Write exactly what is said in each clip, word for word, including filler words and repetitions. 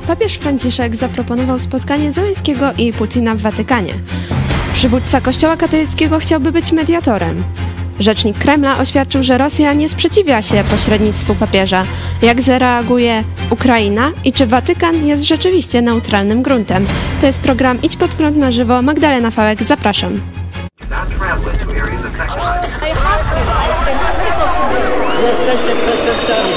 Papież Franciszek zaproponował spotkanie Zełenskiego i Putina w Watykanie. Przywódca Kościoła katolickiego chciałby być mediatorem. Rzecznik Kremla oświadczył, że Rosja nie sprzeciwia się pośrednictwu papieża. Jak zareaguje Ukraina i czy Watykan jest rzeczywiście neutralnym gruntem? To jest program Idź pod prąd na żywo. Magdalena Fałek, zapraszam. Jesteście przestępcami.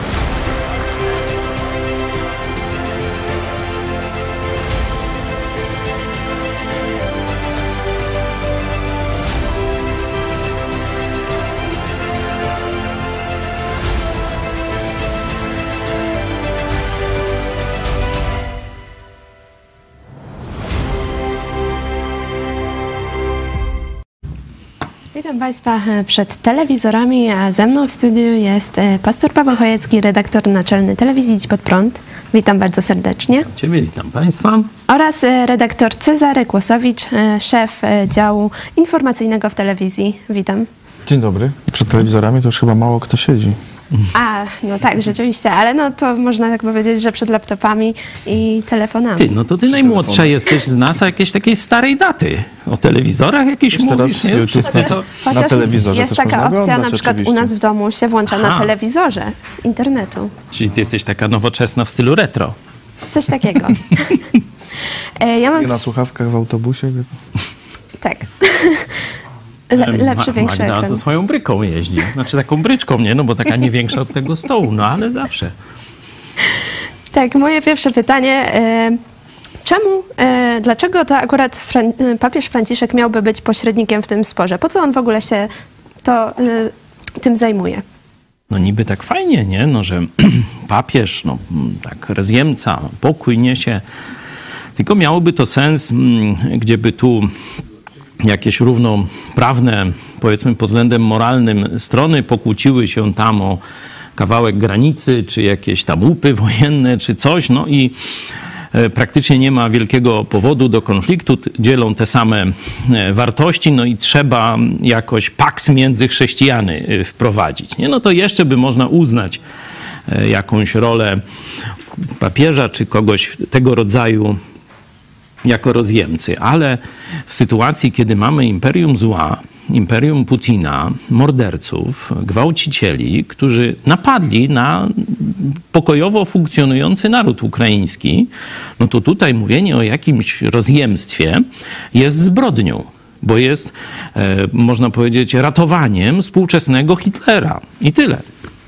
Witam Państwa przed telewizorami, a ze mną w studiu jest pastor Paweł Chojecki, redaktor naczelny telewizji Idź pod prąd. Witam bardzo serdecznie. Ciebie witam Państwa. Oraz redaktor Cezary Kłosowicz, szef działu informacyjnego w telewizji. Witam. Dzień dobry. Przed telewizorami to już chyba mało kto siedzi. A, no tak, rzeczywiście, ale no to można tak powiedzieć, że przed laptopami i telefonami. Ty, no to ty najmłodsza telefonu. Jesteś z nas, a jakiejś takiej starej daty. O telewizorach jakiś już mówisz, teraz nie? Wszyscy to... Na telewizorze jest też taka opcja, oglądać, na przykład oczywiście. u nas w domu się włącza Aha. na telewizorze z internetu. Czyli ty jesteś taka nowoczesna w stylu retro. Coś takiego. ja mam... Na słuchawkach w autobusie? Tak. Le, lepszy, większy Magda ekran. to swoją bryką jeździ. Znaczy taką bryczką, nie? No bo taka nie większa od tego stołu, no ale zawsze. Tak, moje pierwsze pytanie. E, czemu, e, dlaczego to akurat Fran, papież Franciszek miałby być pośrednikiem w tym sporze? Po co on w ogóle się to, e, tym zajmuje? No niby tak fajnie, nie? No, że papież, no tak rozjemca, pokój niesie. Tylko miałoby to sens, gdzieby tu jakieś równoprawne, powiedzmy pod względem moralnym strony pokłóciły się tam o kawałek granicy, czy jakieś tam łupy wojenne, czy coś, no i praktycznie nie ma wielkiego powodu do konfliktu, dzielą te same wartości, no i trzeba jakoś paks między chrześcijany wprowadzić, nie? No to jeszcze by można uznać jakąś rolę papieża, czy kogoś tego rodzaju jako rozjemcy, ale w sytuacji, kiedy mamy imperium zła, imperium Putina, morderców, gwałcicieli, którzy napadli na pokojowo funkcjonujący naród ukraiński, no to tutaj mówienie o jakimś rozjemstwie jest zbrodnią, bo jest, e, można powiedzieć, ratowaniem współczesnego Hitlera. I tyle.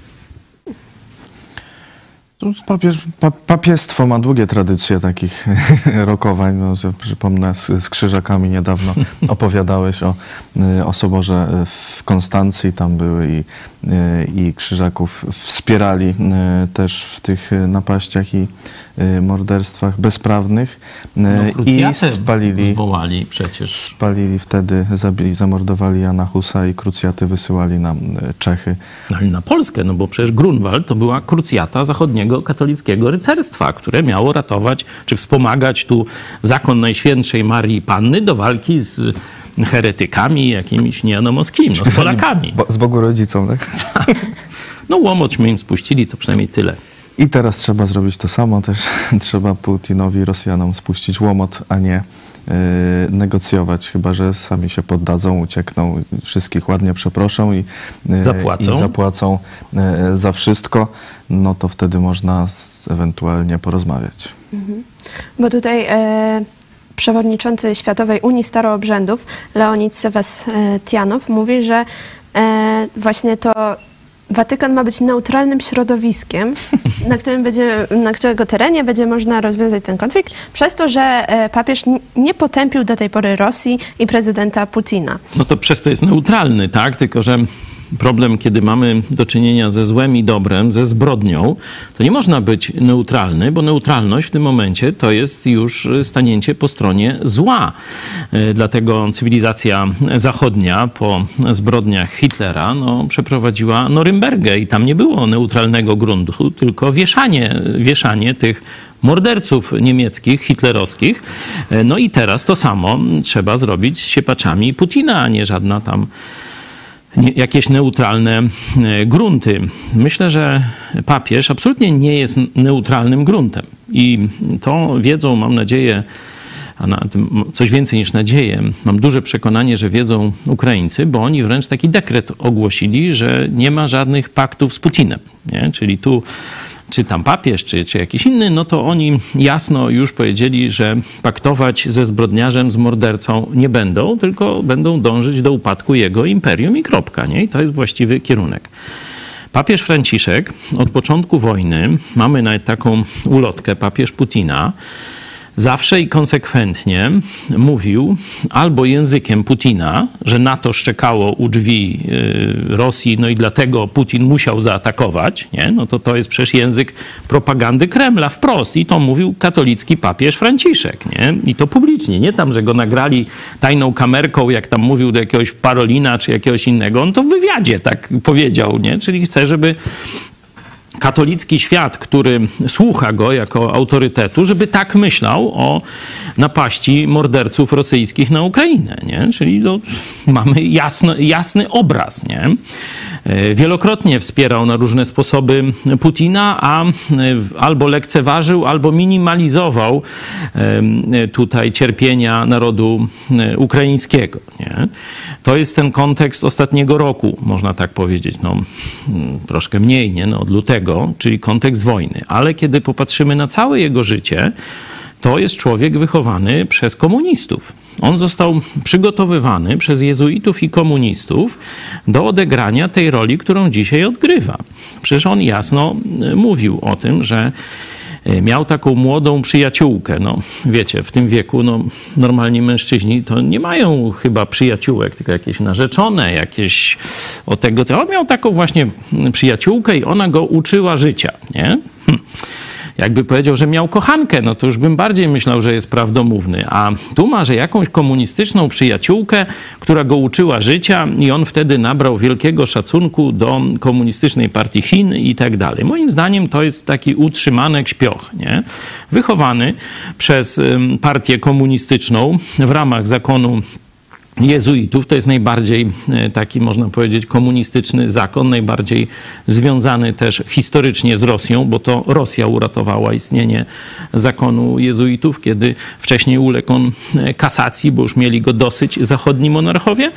Papież, pa, papiestwo ma długie tradycje takich rokowań. No, przypomnę, z, z krzyżakami niedawno opowiadałeś o, o soborze w Konstancji. Tam były i, i krzyżaków wspierali też w tych napaściach i morderstwach bezprawnych. No, i spalili, zwołali przecież. Spalili wtedy, zabili, zamordowali Jana Husa i krucjaty wysyłali na Czechy. No, ale na Polskę, no bo przecież Grunwald to była krucjata zachodniego katolickiego rycerstwa, które miało ratować, czy wspomagać tu zakon Najświętszej Marii Panny do walki z heretykami jakimiś nie wiadomo z kim, no z Polakami. Z Bogu rodzicom, tak? No łomoćmy im spuścili, to przynajmniej tyle. I teraz trzeba zrobić to samo, też trzeba Putinowi, Rosjanom spuścić łomot, a nie yy, negocjować, chyba że sami się poddadzą, uciekną, wszystkich ładnie przeproszą i, yy, zapłacą, i zapłacą yy, za wszystko, no to wtedy można z, ewentualnie porozmawiać. Mhm. Bo tutaj e, przewodniczący Światowej Unii Staroobrzędów Leonid Sebastianow mówi, że e, właśnie to Watykan ma być neutralnym środowiskiem, na, którym będzie, na którego terenie będzie można rozwiązać ten konflikt, przez to, że papież nie potępił do tej pory Rosji i prezydenta Putina. No to przez to jest neutralny, tak? Tylko że problem, kiedy mamy do czynienia ze złem i dobrem, ze zbrodnią, to nie można być neutralny, bo neutralność w tym momencie to jest już stanięcie po stronie zła. Dlatego cywilizacja zachodnia po zbrodniach Hitlera no, przeprowadziła Norymbergę i tam nie było neutralnego gruntu, tylko wieszanie, wieszanie tych morderców niemieckich, hitlerowskich. No i teraz to samo trzeba zrobić z siepaczami Putina, a nie żadna tam nie, jakieś neutralne grunty. Myślę, że papież absolutnie nie jest neutralnym gruntem. I to wiedzą, mam nadzieję, a na tym coś więcej niż nadzieję, mam duże przekonanie, że wiedzą Ukraińcy, bo oni wręcz taki dekret ogłosili, że nie ma żadnych paktów z Putinem. Nie? Czyli tu czy tam papież, czy, czy jakiś inny, no to oni jasno już powiedzieli, że paktować ze zbrodniarzem, z mordercą nie będą, tylko będą dążyć do upadku jego imperium i kropka. Nie? I to jest właściwy kierunek. Papież Franciszek od początku wojny, mamy nawet taką ulotkę, papież Putina, zawsze i konsekwentnie mówił albo językiem Putina, że NATO szczekało u drzwi Rosji, no i dlatego Putin musiał zaatakować, nie? No to to jest przecież język propagandy Kremla wprost. I to mówił katolicki papież Franciszek, nie? I to publicznie, nie tam, że go nagrali tajną kamerką, jak tam mówił do jakiegoś Parolina czy jakiegoś innego. On to w wywiadzie tak powiedział, nie? Czyli chce, żeby katolicki świat, który słucha go jako autorytetu, żeby tak myślał o napaści morderców rosyjskich na Ukrainę, nie? Czyli no, mamy jasno, jasny obraz, nie? Wielokrotnie wspierał na różne sposoby Putina, a albo lekceważył, albo minimalizował tutaj cierpienia narodu ukraińskiego, nie? To jest ten kontekst ostatniego roku, można tak powiedzieć, no troszkę mniej, nie? No, od lutego, czyli kontekst wojny. Ale kiedy popatrzymy na całe jego życie, to jest człowiek wychowany przez komunistów. On został przygotowywany przez jezuitów i komunistów do odegrania tej roli, którą dzisiaj odgrywa. Przecież on jasno mówił o tym, że miał taką młodą przyjaciółkę. No, wiecie, w tym wieku no, normalni mężczyźni to nie mają chyba przyjaciółek, tylko jakieś narzeczone, jakieś o tego. On miał taką właśnie przyjaciółkę i ona go uczyła życia, nie? Hm. Jakby powiedział, że miał kochankę, no to już bym bardziej myślał, że jest prawdomówny. A tu ma, że jakąś komunistyczną przyjaciółkę, która go uczyła życia i on wtedy nabrał wielkiego szacunku do komunistycznej partii Chin i tak dalej. Moim zdaniem to jest taki utrzymanek śpioch, nie? Wychowany przez partię komunistyczną w ramach zakonu jezuitów. To jest najbardziej taki, można powiedzieć, komunistyczny zakon, najbardziej związany też historycznie z Rosją, bo to Rosja uratowała istnienie zakonu jezuitów, kiedy wcześniej uległ on kasacji, bo już mieli go dosyć zachodni monarchowie.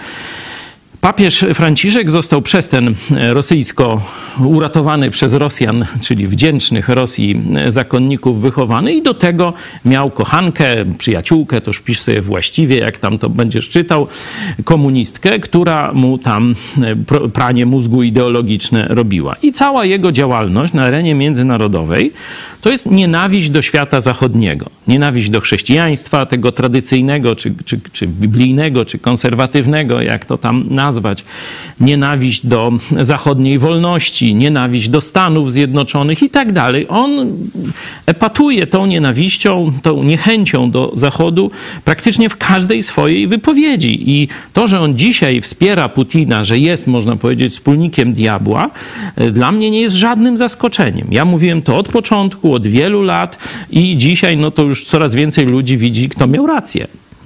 Papież Franciszek został przez ten rosyjsko uratowany przez Rosjan, czyli wdzięcznych Rosji zakonników wychowany i do tego miał kochankę, przyjaciółkę, to już pisz sobie właściwie, jak tam to będziesz czytał, komunistkę, która mu tam pranie mózgu ideologiczne robiła. I cała jego działalność na arenie międzynarodowej to jest nienawiść do świata zachodniego, nienawiść do chrześcijaństwa, tego tradycyjnego, czy, czy, czy biblijnego, czy konserwatywnego, jak to tam nazwać, nienawiść do zachodniej wolności, nienawiść do Stanów Zjednoczonych i tak dalej. On epatuje tą nienawiścią, tą niechęcią do Zachodu praktycznie w każdej swojej wypowiedzi. I to, że on dzisiaj wspiera Putina, że jest, można powiedzieć, wspólnikiem diabła, dla mnie nie jest żadnym zaskoczeniem. Ja mówiłem to od początku, od wielu lat i dzisiaj no to już coraz więcej ludzi widzi, kto miał rację.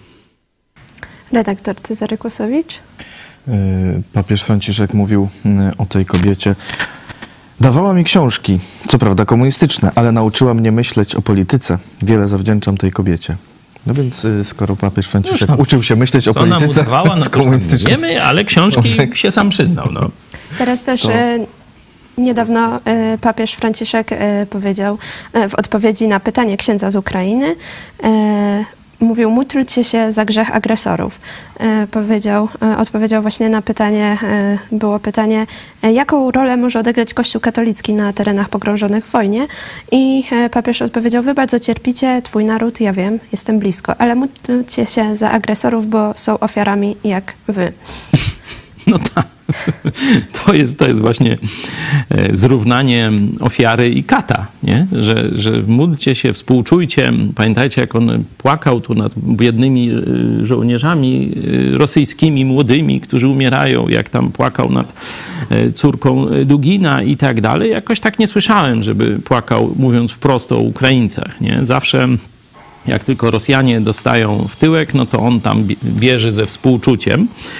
Redaktor Cezary Kłosowicz. Papież Franciszek mówił o tej kobiecie. Dawała mi książki, co prawda komunistyczne, ale nauczyła mnie myśleć o polityce. Wiele zawdzięczam tej kobiecie. No więc skoro papież Franciszek tam, uczył się myśleć o co polityce udawała, no z komunistycznej... Wiemy, ale książki się sam przyznał. No. Teraz też... To... Niedawno papież Franciszek powiedział w odpowiedzi na pytanie księdza z Ukrainy, mówił, módlcie się za grzech agresorów. Powiedział, odpowiedział właśnie na pytanie, było pytanie, jaką rolę może odegrać Kościół katolicki na terenach pogrążonych w wojnie? I papież odpowiedział, wy bardzo cierpicie, twój naród, ja wiem, jestem blisko, ale módlcie się za agresorów, bo są ofiarami jak wy. No tak. To jest, to jest właśnie zrównanie ofiary i kata, nie? Że, że módlcie się, współczujcie. Pamiętajcie, jak on płakał tu nad biednymi żołnierzami rosyjskimi, młodymi, którzy umierają, jak tam płakał nad córką Dugina i tak dalej. Jakoś tak nie słyszałem, żeby płakał, mówiąc wprost o Ukraińcach, nie? Zawsze jak tylko Rosjanie dostają w tyłek, no to on tam bierze ze współczuciem.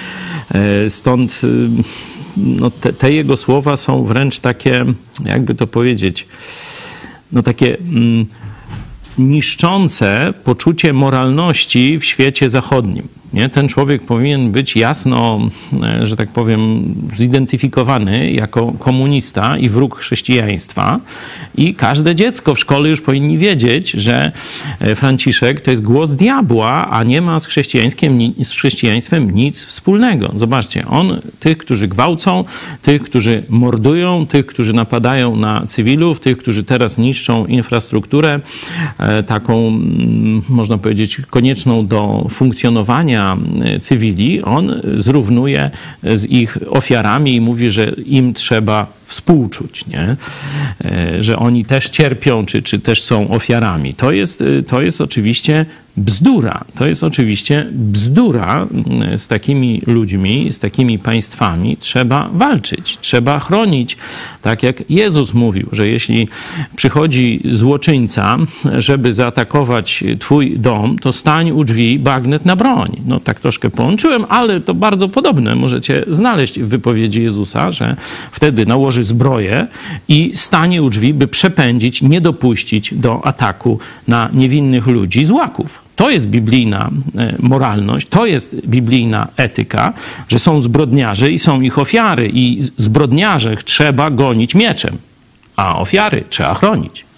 Stąd no, te, te jego słowa są wręcz takie, jakby to powiedzieć, no takie mm, niszczące poczucie moralności w świecie zachodnim. Nie? Ten człowiek powinien być jasno, że tak powiem, zidentyfikowany jako komunista i wróg chrześcijaństwa. I każde dziecko w szkole już powinni wiedzieć, że Franciszek to jest głos diabła, a nie ma z chrześcijaństwem, z chrześcijaństwem nic wspólnego. Zobaczcie, on tych, którzy gwałcą, tych, którzy mordują, tych, którzy napadają na cywilów, tych, którzy teraz niszczą infrastrukturę, taką, można powiedzieć, konieczną do funkcjonowania cywili, on zrównuje z ich ofiarami i mówi, że im trzeba współczuć, nie? Że oni też cierpią, czy, czy też są ofiarami. To jest, to jest oczywiście bzdura. To jest oczywiście bzdura. Z takimi ludźmi, z takimi państwami trzeba walczyć. Trzeba chronić. Tak jak Jezus mówił, że jeśli przychodzi złoczyńca, żeby zaatakować twój dom, to stań u drzwi, bagnet na broń. No tak troszkę połączyłem, ale to bardzo podobne. Możecie znaleźć w wypowiedzi Jezusa, że wtedy nałoży zbroję i stanie u drzwi, by przepędzić, nie dopuścić do ataku na niewinnych ludzi z łaków. To jest biblijna moralność, to jest biblijna etyka, że są zbrodniarze i są ich ofiary i zbrodniarzy trzeba gonić mieczem, a ofiary trzeba chronić.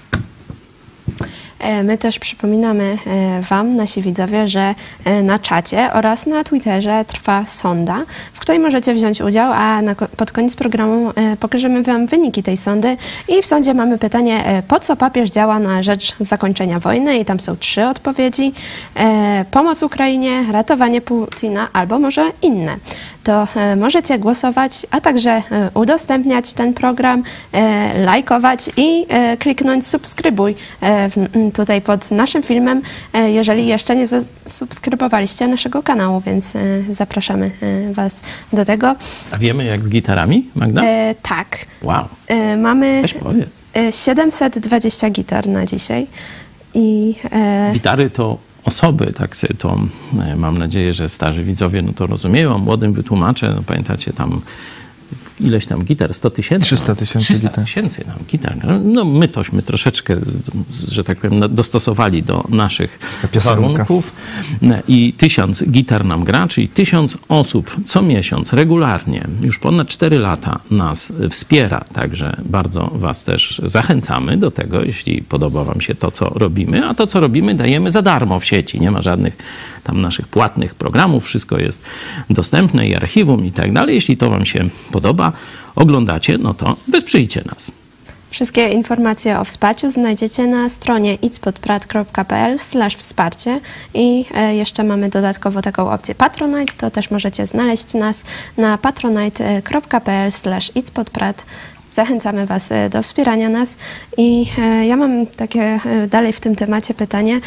My też przypominamy Wam, nasi widzowie, że na czacie oraz na Twitterze trwa sonda, w której możecie wziąć udział, a na, pod koniec programu pokażemy Wam wyniki tej sondy. I w sondzie mamy pytanie, po co papież działa na rzecz zakończenia wojny? I tam są trzy odpowiedzi. Pomoc Ukrainie, ratowanie Putina albo może inne. To możecie głosować, a także udostępniać ten program, lajkować i kliknąć subskrybuj tutaj pod naszym filmem, jeżeli jeszcze nie zasubskrybowaliście naszego kanału, więc zapraszamy Was do tego. A wiemy jak z gitarami, Magda? E, tak. Wow. E, mamy Weź powiedz. siedemset dwadzieścia gitar na dzisiaj. I, e... Gitary to osoby, tak sobie to mam nadzieję, że starzy widzowie no to rozumieją, a młodym wytłumaczę, no pamiętacie tam ileś tam gitar, sto tysięcy? trzysta tysięcy trzysta gitar. tysięcy nam gitar. No my tośmy troszeczkę, że tak powiem, dostosowali do naszych Piosenka. warunków i tysiąc gitar nam gra, czyli tysiąc osób co miesiąc, regularnie, już ponad cztery lata nas wspiera, także bardzo was też zachęcamy do tego, jeśli podoba wam się to, co robimy, a to, co robimy, dajemy za darmo w sieci, nie ma żadnych tam naszych płatnych programów, wszystko jest dostępne i archiwum i tak dalej. Jeśli to wam się podoba, oglądacie, no to wesprzyjcie nas. Wszystkie informacje o wsparciu znajdziecie na stronie idźspodprat kropka p l slash wsparcie i jeszcze mamy dodatkowo taką opcję Patronite, to też możecie znaleźć nas na patronite kropka p l slash idźspodprat. Zachęcamy Was do wspierania nas i ja mam takie dalej w tym temacie pytanie,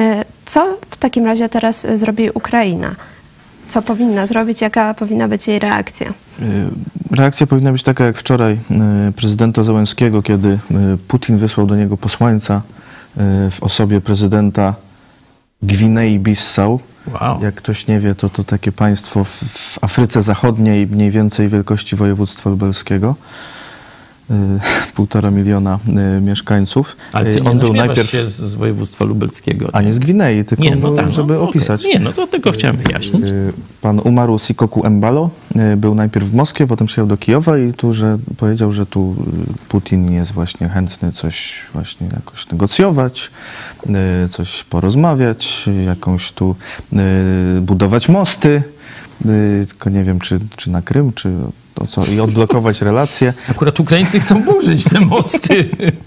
co w takim razie teraz zrobi Ukraina? Co powinna zrobić, jaka powinna być jej reakcja? Reakcja powinna być taka jak wczoraj prezydenta Zełenskiego, kiedy Putin wysłał do niego posłańca w osobie prezydenta Gwinei-Bissau. Wow. Jak ktoś nie wie, to to takie państwo w, w Afryce Zachodniej mniej więcej wielkości województwa lubelskiego. Półtora miliona y, mieszkańców. Ale ty nie On był najpierw się z, z województwa lubelskiego. A nie z Gwinei, tylko nie, no tak, żeby no, opisać. Okay. Nie, no to tylko chciałem wyjaśnić. Y, Pan Umaru Sikoku Embalo y, był najpierw w Moskwie, potem przyjechał do Kijowa i tu, że powiedział, że tu Putin jest właśnie chętny coś właśnie jakoś negocjować, y, coś porozmawiać, jakąś tu y, budować mosty, y, tylko nie wiem, czy, czy na Krym, czy to co, i odblokować relacje. Akurat Ukraińcy chcą burzyć te mosty.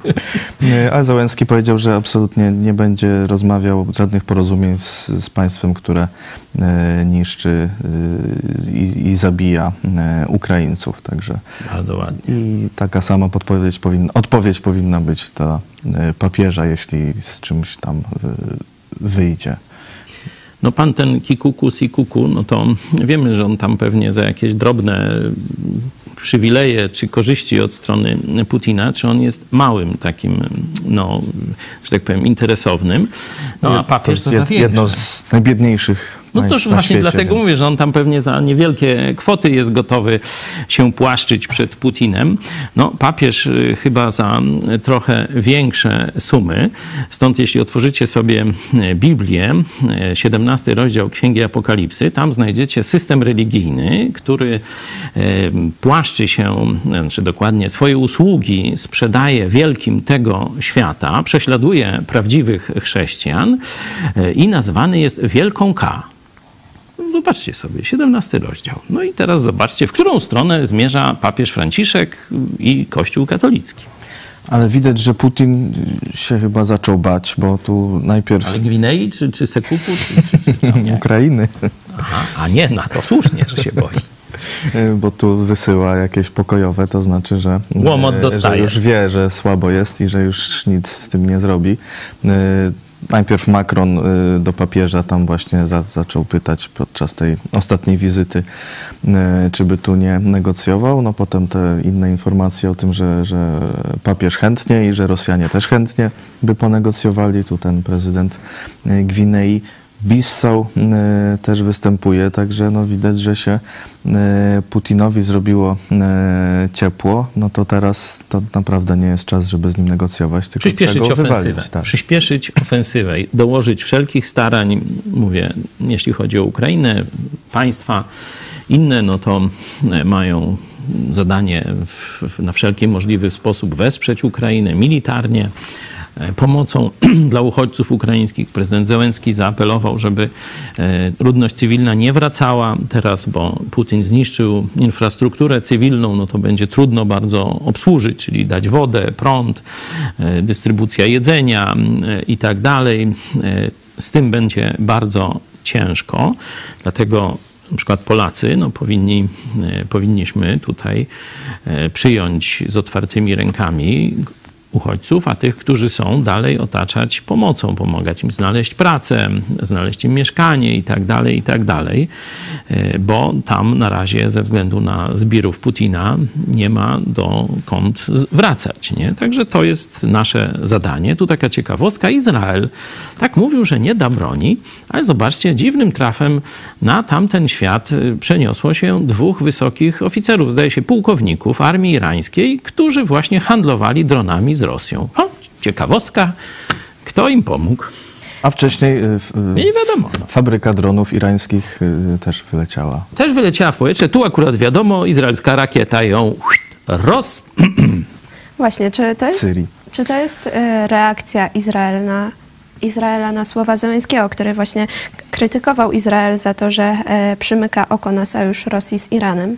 A Zełenski powiedział, że absolutnie nie będzie rozmawiał żadnych porozumień z, z państwem, które e, niszczy e, i, i zabija e, Ukraińców. Także bardzo ładnie. I taka sama podpowiedź powinna, odpowiedź powinna być dla e, papieża, jeśli z czymś tam e, wyjdzie. No pan ten Kikuku, Sikuku, no to wiemy, że on tam pewnie za jakieś drobne przywileje czy korzyści od strony Putina, czy on jest małym takim, no, że tak powiem, interesownym. No a papież to, to za większe. Jedno z najbiedniejszych No na, toż na właśnie świecie, dlatego więc... mówię, że on tam pewnie za niewielkie kwoty jest gotowy się płaszczyć przed Putinem. No papież chyba za trochę większe sumy. Stąd jeśli otworzycie sobie Biblię, siedemnasty rozdział Księgi Apokalipsy, tam znajdziecie system religijny, który płaszczy się, znaczy dokładnie swoje usługi sprzedaje wielkim tego świata, prześladuje prawdziwych chrześcijan i nazwany jest Wielką K. Zobaczcie sobie, siedemnasty rozdział. No i teraz zobaczcie, w którą stronę zmierza papież Franciszek i Kościół katolicki. Ale widać, że Putin się chyba zaczął bać, bo tu najpierw... Ale Gwinei czy, czy Sekupu? Czy, czy, czy, no nie. Ukrainy. Aha, a nie, no to słusznie, że się boi. Bo tu wysyła jakieś pokojowe, to znaczy, że, Łomot dostaje. że już wie, że słabo jest i że już nic z tym nie zrobi. Najpierw Macron do papieża tam właśnie za, zaczął pytać podczas tej ostatniej wizyty, czy by tu nie negocjował. No potem te inne informacje o tym, że, że papież chętnie i że Rosjanie też chętnie by ponegocjowali. Tu ten prezydent Gwinei Bissau e, też występuje, także no widać, że się e, Putinowi zrobiło e, ciepło, no to teraz to naprawdę nie jest czas, żeby z nim negocjować, tylko Przyspieszyć trzeba go ofensywę. wywalić. Tak. Przyspieszyć ofensywę i dołożyć wszelkich starań, mówię, jeśli chodzi o Ukrainę, państwa inne, no to mają zadanie w, na wszelki możliwy sposób wesprzeć Ukrainę militarnie, pomocą dla uchodźców ukraińskich. Prezydent Zełenski zaapelował, żeby ludność cywilna nie wracała teraz, bo Putin zniszczył infrastrukturę cywilną, no to będzie trudno bardzo obsłużyć, czyli dać wodę, prąd, dystrybucja jedzenia i tak dalej. Z tym będzie bardzo ciężko, dlatego na przykład Polacy no, powinni, powinniśmy tutaj przyjąć z otwartymi rękami uchodźców, a tych, którzy są, dalej otaczać pomocą, pomagać im znaleźć pracę, znaleźć im mieszkanie i tak dalej, i tak dalej, bo tam na razie ze względu na zbirów Putina nie ma dokąd wracać, nie? Także to jest nasze zadanie. Tu taka ciekawostka. Izrael tak mówił, że nie da broni, ale zobaczcie, dziwnym trafem na tamten świat przeniosło się dwóch wysokich oficerów, zdaje się pułkowników armii irańskiej, którzy właśnie handlowali dronami z Rosją. O, ciekawostka. Kto im pomógł? A wcześniej y, Nie wiadomo. No. fabryka dronów irańskich y, też wyleciała. Też wyleciała w powietrze. Tu akurat wiadomo, izraelska rakieta ją roz... Właśnie, czy to jest, Syrii. czy to jest e, reakcja Izrael na, Izraela na słowa Zełenskiego, który właśnie krytykował Izrael za to, że e, przymyka oko na sojusz Rosji z Iranem?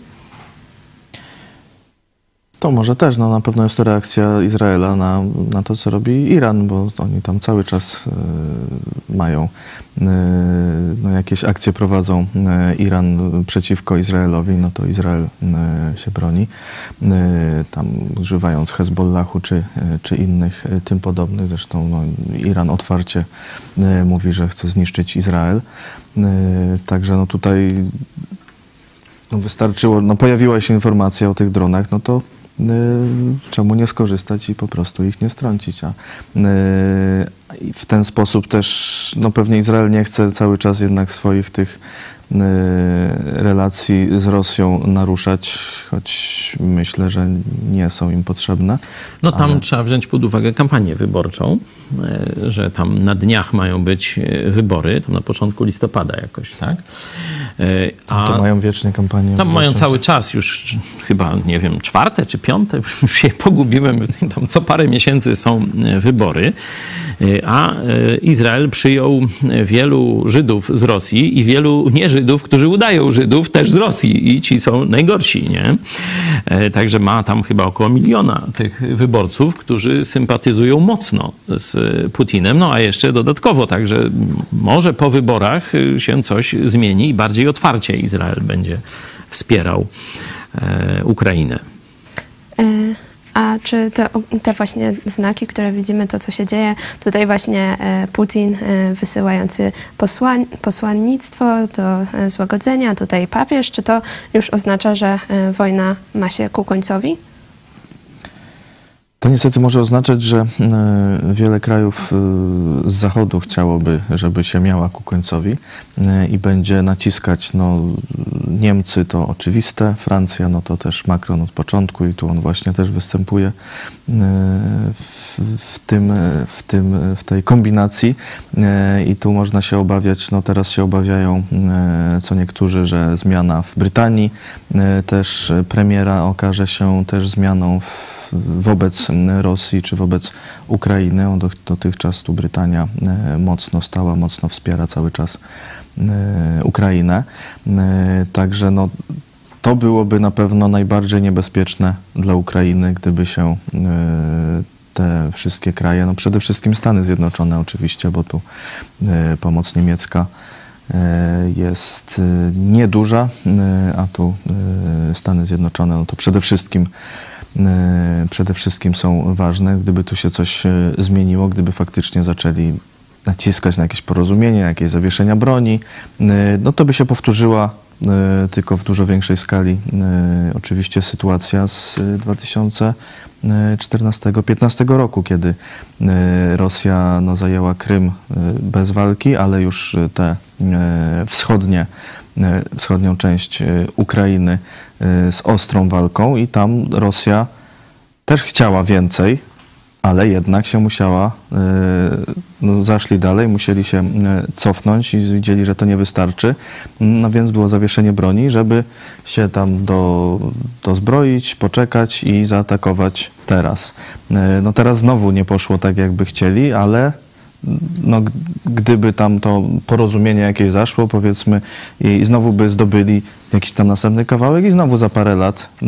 To może też, no na pewno jest to reakcja Izraela na, na to, co robi Iran, bo oni tam cały czas y, mają y, no, jakieś akcje prowadzą y, Iran przeciwko Izraelowi, no to Izrael y, się broni, y, tam używając Hezbollahu czy, y, czy innych y, tym podobnych. Zresztą no, Iran otwarcie y, mówi, że chce zniszczyć Izrael. Y, także no tutaj no, wystarczyło, no pojawiła się informacja o tych dronach, no to czemu nie skorzystać i po prostu ich nie strącić. A w ten sposób też, no pewnie Izrael nie chce cały czas jednak swoich tych relacji z Rosją naruszać, choć myślę, że nie są im potrzebne. No tam ale... trzeba wziąć pod uwagę kampanię wyborczą, że tam na dniach mają być wybory, tam na początku listopada jakoś, tak? A to mają wiecznie kampanię tam wyborczą. mają cały czas już chyba, nie wiem, czwarte czy piąte, już się pogubiłem, tam co parę miesięcy są wybory, a Izrael przyjął wielu Żydów z Rosji i wielu nie-Żydów, którzy udają Żydów też z Rosji i ci są najgorsi, nie? Także ma tam chyba około miliona tych wyborców, którzy sympatyzują mocno z Putinem, no a jeszcze dodatkowo, także może po wyborach się coś zmieni i bardziej otwarcie Izrael będzie wspierał e, Ukrainę. A czy te, te właśnie znaki, które widzimy, to co się dzieje, tutaj właśnie Putin wysyłający posłań, posłannictwo do złagodzenia, tutaj papież, czy to już oznacza, że wojna ma się ku końcowi? To niestety może oznaczać, że e, wiele krajów e, z Zachodu chciałoby, żeby się miała ku końcowi e, i będzie naciskać, no Niemcy to oczywiste, Francja no to też Macron od początku i tu on właśnie też występuje e, w, w, tym, w, tym, w tej kombinacji e, i tu można się obawiać, no teraz się obawiają e, co niektórzy, że zmiana w Brytanii e, też premiera okaże się też zmianą w wobec Rosji czy wobec Ukrainy. On dotychczas tu Brytania mocno stała, mocno wspiera cały czas Ukrainę. Także no, to byłoby na pewno najbardziej niebezpieczne dla Ukrainy, gdyby się te wszystkie kraje, no przede wszystkim Stany Zjednoczone oczywiście, bo tu pomoc niemiecka jest nieduża, a tu Stany Zjednoczone, no to przede wszystkim przede wszystkim są ważne. Gdyby tu się coś zmieniło, gdyby faktycznie zaczęli naciskać na jakieś porozumienie, jakieś zawieszenia broni, no to by się powtórzyła tylko w dużo większej skali oczywiście sytuacja z dwa tysiące czternastego piętnastego roku, kiedy Rosja no, zajęła Krym bez walki, ale już te wschodnie, wschodnią część Ukrainy z ostrą walką i tam Rosja też chciała więcej, ale jednak się musiała, no, zaszli dalej, musieli się cofnąć i widzieli, że to nie wystarczy, no więc było zawieszenie broni, żeby się tam do, dozbroić, poczekać i zaatakować teraz. No teraz znowu nie poszło tak, jakby chcieli, ale no, gdyby tam to porozumienie jakieś zaszło, powiedzmy, i znowu by zdobyli jakiś tam następny kawałek i znowu za parę lat y,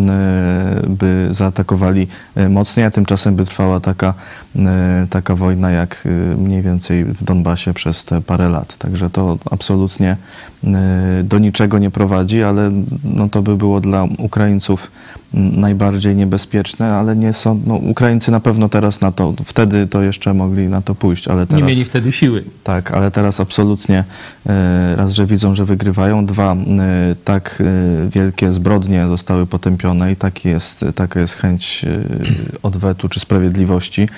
by zaatakowali mocniej, a tymczasem by trwała taka, y, taka wojna jak y, mniej więcej w Donbasie przez te parę lat. Także to absolutnie y, do niczego nie prowadzi, ale no, to by było dla Ukraińców najbardziej niebezpieczne, ale nie są, no, Ukraińcy na pewno teraz na to, wtedy to jeszcze mogli na to pójść, ale teraz... Nie mieli wtedy siły. Tak, ale teraz absolutnie y, raz, że widzą, że wygrywają, dwa, y, tak wielkie zbrodnie zostały potępione i taki jest, taka jest chęć odwetu czy sprawiedliwości,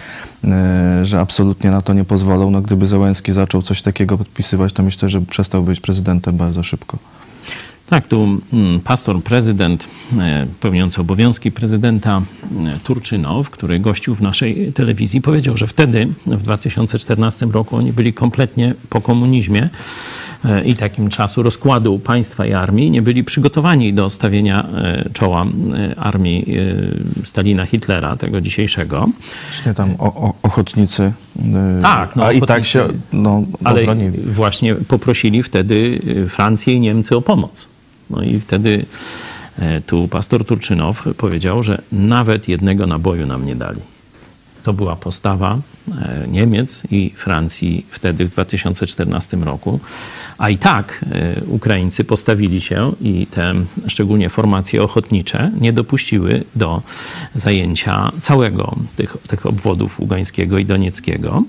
że absolutnie na to nie pozwolą. No, gdyby Zełenski zaczął coś takiego podpisywać, to myślę, że przestał być prezydentem bardzo szybko. Tak, tu pastor prezydent, pełniący obowiązki prezydenta Turczynow, który gościł w naszej telewizji, powiedział, że wtedy, w dwa tysiące czternastym roku, oni byli kompletnie po komunizmie i takim czasu rozkładu państwa i armii, nie byli przygotowani do stawienia czoła armii Stalina, Hitlera, tego dzisiejszego. Właśnie tam o, o, ochotnicy, tak, no, a ochotnicy, i tak się no, ale obronili. Właśnie poprosili wtedy Francję i Niemcy o pomoc. No i wtedy tu pastor Turczynow powiedział, że nawet jednego naboju nam nie dali. To była postawa Niemiec i Francji wtedy w dwa tysiące czternastym roku. A i tak Ukraińcy postawili się i te szczególnie formacje ochotnicze nie dopuściły do zajęcia całego tych, tych obwodów Ługańskiego i Donieckiego.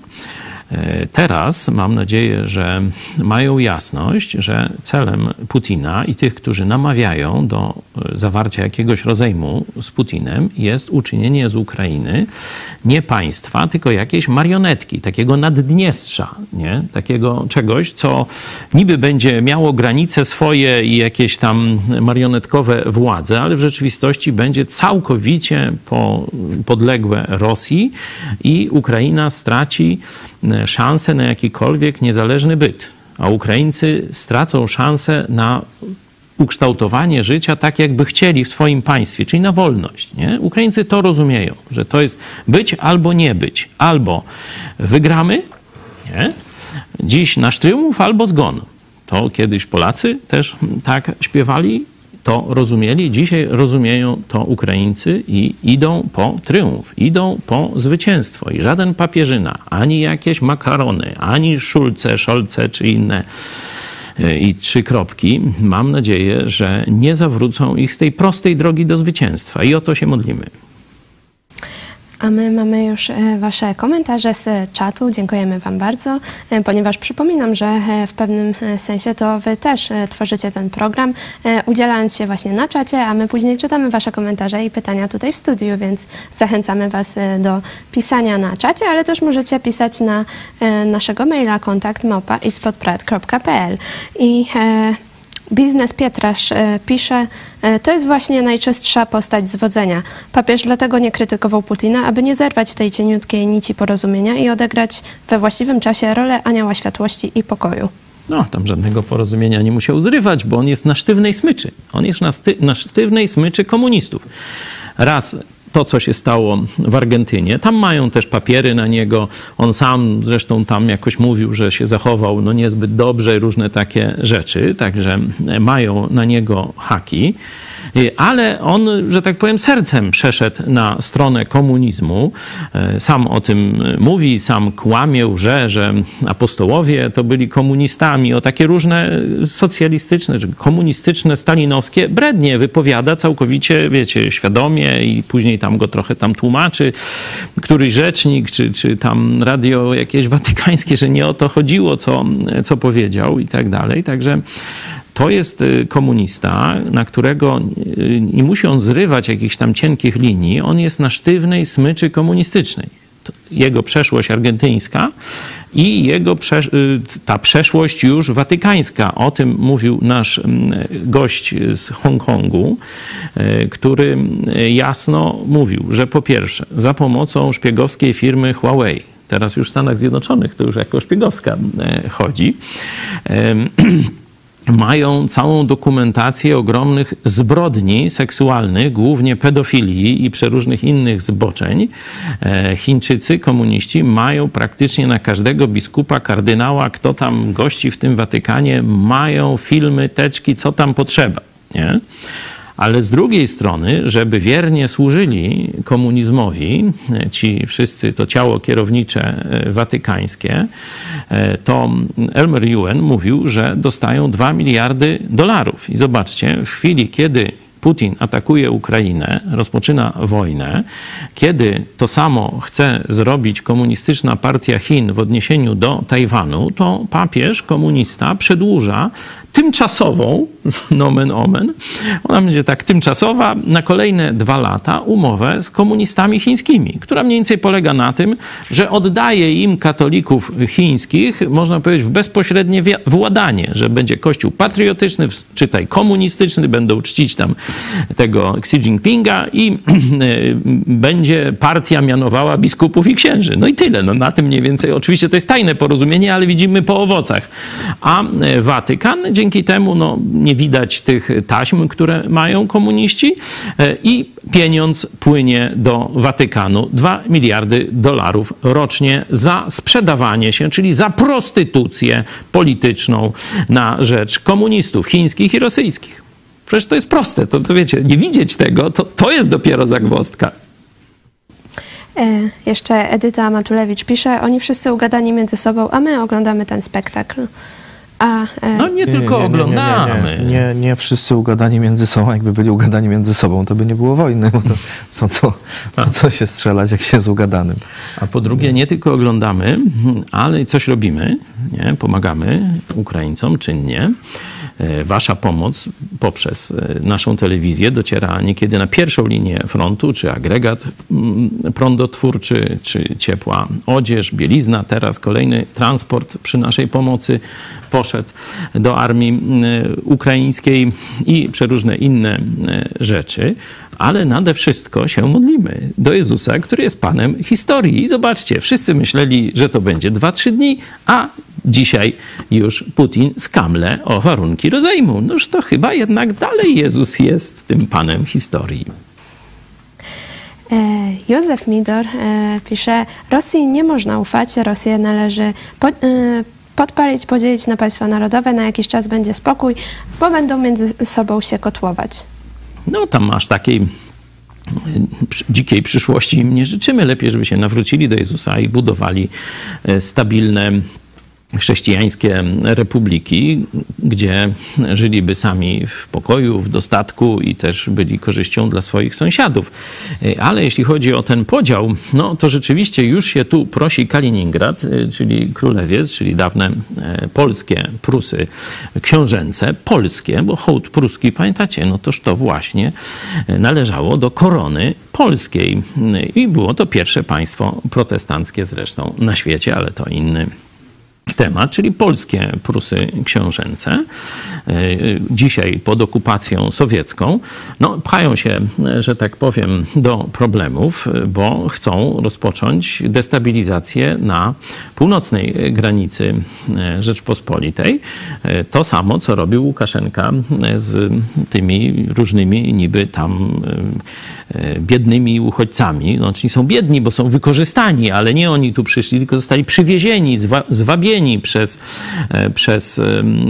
Teraz mam nadzieję, że mają jasność, że celem Putina i tych, którzy namawiają do zawarcia jakiegoś rozejmu z Putinem, jest uczynienie z Ukrainy nie państwa, tylko jakiejś marionetki, takiego Naddniestrza, nie? Takiego czegoś, co niby będzie miało granice swoje i jakieś tam marionetkowe władze, ale w rzeczywistości będzie całkowicie po, podległe Rosji i Ukraina straci szansę na jakikolwiek niezależny byt, a Ukraińcy stracą szansę na ukształtowanie życia tak, jakby chcieli w swoim państwie, czyli na wolność. Nie? Ukraińcy to rozumieją, że to jest być albo nie być. Albo wygramy, nie? Dziś nasz triumf, albo zgon. To kiedyś Polacy też tak śpiewali, to rozumieli. Dzisiaj rozumieją to Ukraińcy i idą po triumf, idą po zwycięstwo. I żaden papierzyna, ani jakieś makarony, ani Szulce, Szolce czy inne i trzy kropki, mam nadzieję, że nie zawrócą ich z tej prostej drogi do zwycięstwa. I o to się modlimy. A my mamy już e, Wasze komentarze z czatu. Dziękujemy Wam bardzo, e, ponieważ przypominam, że e, w pewnym e, sensie to Wy też e, tworzycie ten program, e, udzielając się właśnie na czacie, a my później czytamy Wasze komentarze i pytania tutaj w studiu, więc zachęcamy Was e, do pisania na czacie, ale też możecie pisać na e, naszego maila kontakt małpa itspodprat kropka p l. I e, Biznes Pietrasz e, pisze, e, to jest właśnie najczystsza postać zwodzenia. Papież dlatego nie krytykował Putina, aby nie zerwać tej cieniutkiej nici porozumienia i odegrać we właściwym czasie rolę anioła światłości i pokoju. No, tam żadnego porozumienia nie musiał zrywać, bo on jest na sztywnej smyczy. On jest na, sty- na sztywnej smyczy komunistów. Raz to, co się stało w Argentynie. Tam mają też papiery na niego. On sam zresztą tam jakoś mówił, że się zachował no niezbyt dobrze, różne takie rzeczy. Także mają na niego haki. Ale on, że tak powiem, sercem przeszedł na stronę komunizmu. Sam o tym mówi, sam kłamie, łże, że apostołowie to byli komunistami. O takie różne socjalistyczne, czy komunistyczne, stalinowskie brednie wypowiada całkowicie, wiecie, świadomie i później tam go trochę tam tłumaczy któryś rzecznik, czy, czy tam radio jakieś watykańskie, że nie o to chodziło, co, co powiedział i tak dalej. Także to jest komunista, na którego nie musi on zrywać jakichś tam cienkich linii. On jest na sztywnej smyczy komunistycznej. Jego przeszłość argentyńska i jego przesz- ta przeszłość już watykańska. O tym mówił nasz gość z Hongkongu, który jasno mówił, że po pierwsze za pomocą szpiegowskiej firmy Huawei, teraz już w Stanach Zjednoczonych to już jako szpiegowska chodzi, mają całą dokumentację ogromnych zbrodni seksualnych, głównie pedofilii i przeróżnych innych zboczeń. Chińczycy, komuniści mają praktycznie na każdego biskupa, kardynała, kto tam gości w tym Watykanie, mają filmy, teczki, co tam potrzeba, nie? Ale z drugiej strony, żeby wiernie służyli komunizmowi, ci wszyscy, to ciało kierownicze watykańskie, to Elmer Yuen mówił, że dostają dwa miliardy dolarów. I zobaczcie, w chwili, kiedy Putin atakuje Ukrainę, rozpoczyna wojnę, kiedy to samo chce zrobić komunistyczna partia Chin w odniesieniu do Tajwanu, to papież komunista przedłuża tymczasową, nomen omen, ona będzie tak tymczasowa, na kolejne dwa lata umowę z komunistami chińskimi, która mniej więcej polega na tym, że oddaje im katolików chińskich, można powiedzieć, w bezpośrednie władanie, że będzie kościół patriotyczny, czytaj komunistyczny, będą czcić tam tego Xi Jinpinga i będzie partia mianowała biskupów i księży. No i tyle. No na tym mniej więcej, oczywiście to jest tajne porozumienie, ale widzimy po owocach. A Watykan dzięki temu no, nie widać tych taśm, które mają komuniści i pieniądz płynie do Watykanu. Dwa miliardy dolarów rocznie za sprzedawanie się, czyli za prostytucję polityczną na rzecz komunistów chińskich i rosyjskich. Przecież to jest proste. To, to wiecie, nie widzieć tego, to, to jest dopiero zagwozdka. E, jeszcze Edyta Matulewicz pisze, oni wszyscy ugadani między sobą, a my oglądamy ten spektakl. A, e... No nie, nie tylko nie, nie, oglądamy. Nie, nie, nie, nie wszyscy ugadani między sobą. Jakby byli ugadani między sobą, to by nie było wojny, bo to po co, po co się strzelać, jak się jest ugadanym. A po drugie, nie tylko oglądamy, ale coś robimy, nie? Pomagamy Ukraińcom czynnie. Wasza pomoc poprzez naszą telewizję dociera niekiedy na pierwszą linię frontu, czy agregat prądotwórczy, czy ciepła odzież, bielizna. Teraz kolejny transport przy naszej pomocy poszedł do armii ukraińskiej i przeróżne inne rzeczy. Ale nade wszystko się modlimy do Jezusa, który jest Panem historii. I zobaczcie, wszyscy myśleli, że to będzie dwa trzy dni, a dzisiaj już Putin skamle o warunki rozejmu. Noż to chyba jednak dalej Jezus jest tym Panem historii. Józef Midor pisze, Rosji nie można ufać, Rosję należy pod, podpalić, podzielić na państwa narodowe, na jakiś czas będzie spokój, bo będą między sobą się kotłować. No tam masz takiej dzikiej przyszłości im nie życzymy. Lepiej, żeby się nawrócili do Jezusa i budowali stabilne chrześcijańskie republiki, gdzie żyliby sami w pokoju, w dostatku i też byli korzyścią dla swoich sąsiadów. Ale jeśli chodzi o ten podział, no to rzeczywiście już się tu prosi Kaliningrad, czyli Królewiec, czyli dawne polskie Prusy książęce, polskie, bo hołd pruski, pamiętacie, no toż to właśnie należało do korony polskiej i było to pierwsze państwo protestanckie zresztą na świecie, ale to inny temat, czyli polskie Prusy książęce, dzisiaj pod okupacją sowiecką, no, pchają się, że tak powiem, do problemów, bo chcą rozpocząć destabilizację na północnej granicy Rzeczpospolitej. To samo, co robił Łukaszenka z tymi różnymi niby tam biednymi uchodźcami. No, czyli są biedni, bo są wykorzystani, ale nie oni tu przyszli, tylko zostali przywiezieni, zwa, zwabieni przez, przez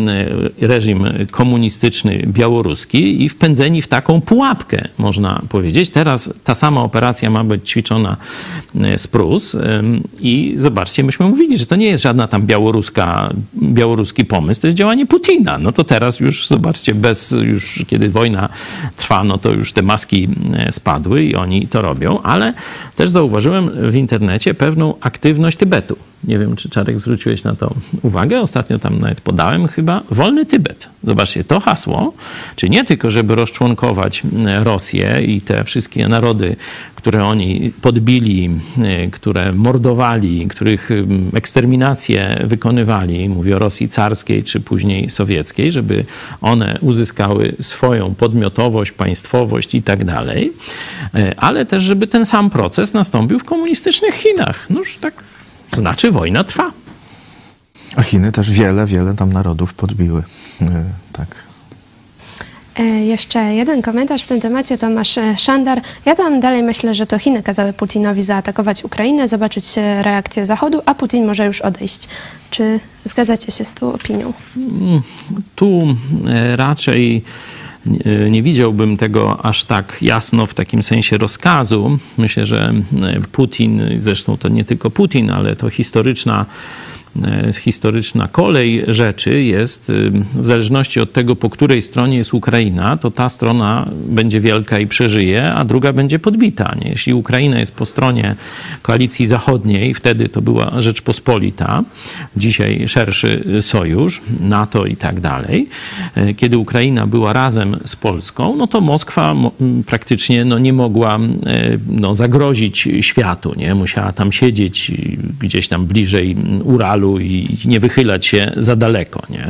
reżim komunistyczny białoruski i wpędzeni w taką pułapkę, można powiedzieć. Teraz ta sama operacja ma być ćwiczona z Prus i zobaczcie, myśmy mówili, że to nie jest żadna tam białoruska, białoruski pomysł, to jest działanie Putina. No to teraz już, zobaczcie, bez, już kiedy wojna trwa, no to już te maski spadły i oni to robią, ale też zauważyłem w internecie pewną aktywność Tybetu. Nie wiem, czy Czarek zwróciłeś na to uwagę. Ostatnio tam nawet podałem chyba wolny Tybet. Zobaczcie, to hasło, czy nie tylko, żeby rozczłonkować Rosję i te wszystkie narody, które oni podbili, które mordowali, których eksterminację wykonywali, mówię o Rosji carskiej czy później sowieckiej, żeby one uzyskały swoją podmiotowość, państwowość i tak dalej, ale też, żeby ten sam proces nastąpił w komunistycznych Chinach. Noż tak znaczy wojna trwa. A Chiny też wiele, wiele tam narodów podbiły. Tak. Jeszcze jeden komentarz w tym temacie, Tomasz Szandar. Ja tam dalej myślę, że to Chiny kazały Putinowi zaatakować Ukrainę, zobaczyć reakcję Zachodu, a Putin może już odejść. Czy zgadzacie się z tą opinią? Tu raczej nie widziałbym tego aż tak jasno w takim sensie rozkazu. Myślę, że Putin, zresztą to nie tylko Putin, ale to historyczna historyczna kolej rzeczy jest, w zależności od tego, po której stronie jest Ukraina, to ta strona będzie wielka i przeżyje, a druga będzie podbita. Nie? Jeśli Ukraina jest po stronie koalicji zachodniej, wtedy to była Rzeczpospolita, dzisiaj szerszy sojusz, NATO i tak dalej. Kiedy Ukraina była razem z Polską, no to Moskwa praktycznie no, nie mogła no, zagrozić światu. Nie? Musiała tam siedzieć gdzieś tam bliżej Uralu i nie wychylać się za daleko. Nie?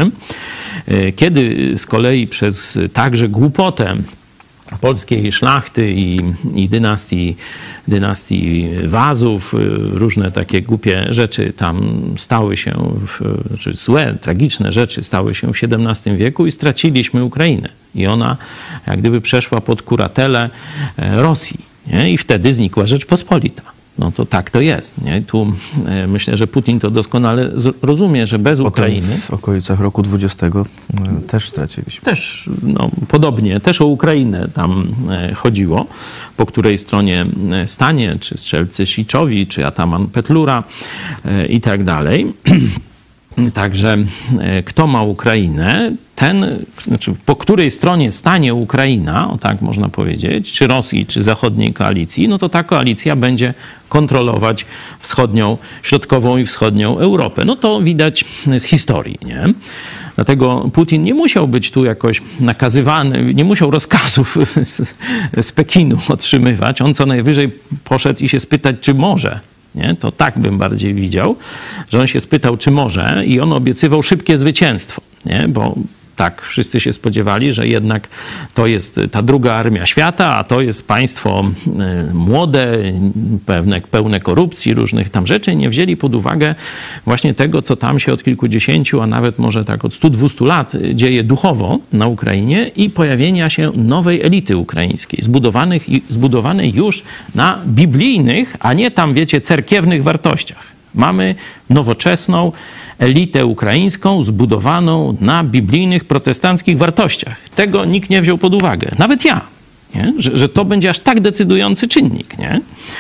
Kiedy z kolei przez także głupotę polskiej szlachty i, i dynastii, dynastii Wazów, różne takie głupie rzeczy tam stały się, w, znaczy złe, tragiczne rzeczy stały się w siedemnastym wieku i straciliśmy Ukrainę. I ona jak gdyby przeszła pod kuratelę Rosji. Nie? I wtedy znikła Rzeczpospolita. No to tak to jest. Nie? Tu e, myślę, że Putin to doskonale rozumie, że bez Ukrainy... W okolicach roku dwudziestego e, też straciliśmy. Też, no, podobnie, też o Ukrainę tam e, chodziło, po której stronie stanie, czy strzelcy Siczowi, czy ataman Petlura e, i tak dalej. Także e, kto ma Ukrainę, ten, znaczy po której stronie stanie Ukraina, o tak można powiedzieć, czy Rosji, czy zachodniej koalicji, no to ta koalicja będzie kontrolować wschodnią, środkową i wschodnią Europę. No to widać z historii, nie? Dlatego Putin nie musiał być tu jakoś nakazywany, nie musiał rozkazów z, z Pekinu otrzymywać. On co najwyżej poszedł i się spytać, czy może. Nie? To tak bym bardziej widział, że on się spytał, czy może i on obiecywał szybkie zwycięstwo, nie? Bo tak wszyscy się spodziewali, że jednak to jest ta druga armia świata, a to jest państwo młode, pewne, pełne korupcji, różnych tam rzeczy. Nie wzięli pod uwagę właśnie tego, co tam się od kilkudziesięciu, a nawet może tak od stu, dwustu lat dzieje duchowo na Ukrainie i pojawienia się nowej elity ukraińskiej, zbudowanych, zbudowanej już na biblijnych, a nie tam, wiecie, cerkiewnych wartościach. Mamy nowoczesną elitę ukraińską zbudowaną na biblijnych, protestanckich wartościach. Tego nikt nie wziął pod uwagę. Nawet ja. Nie? Że, że to będzie aż tak decydujący czynnik. Nie?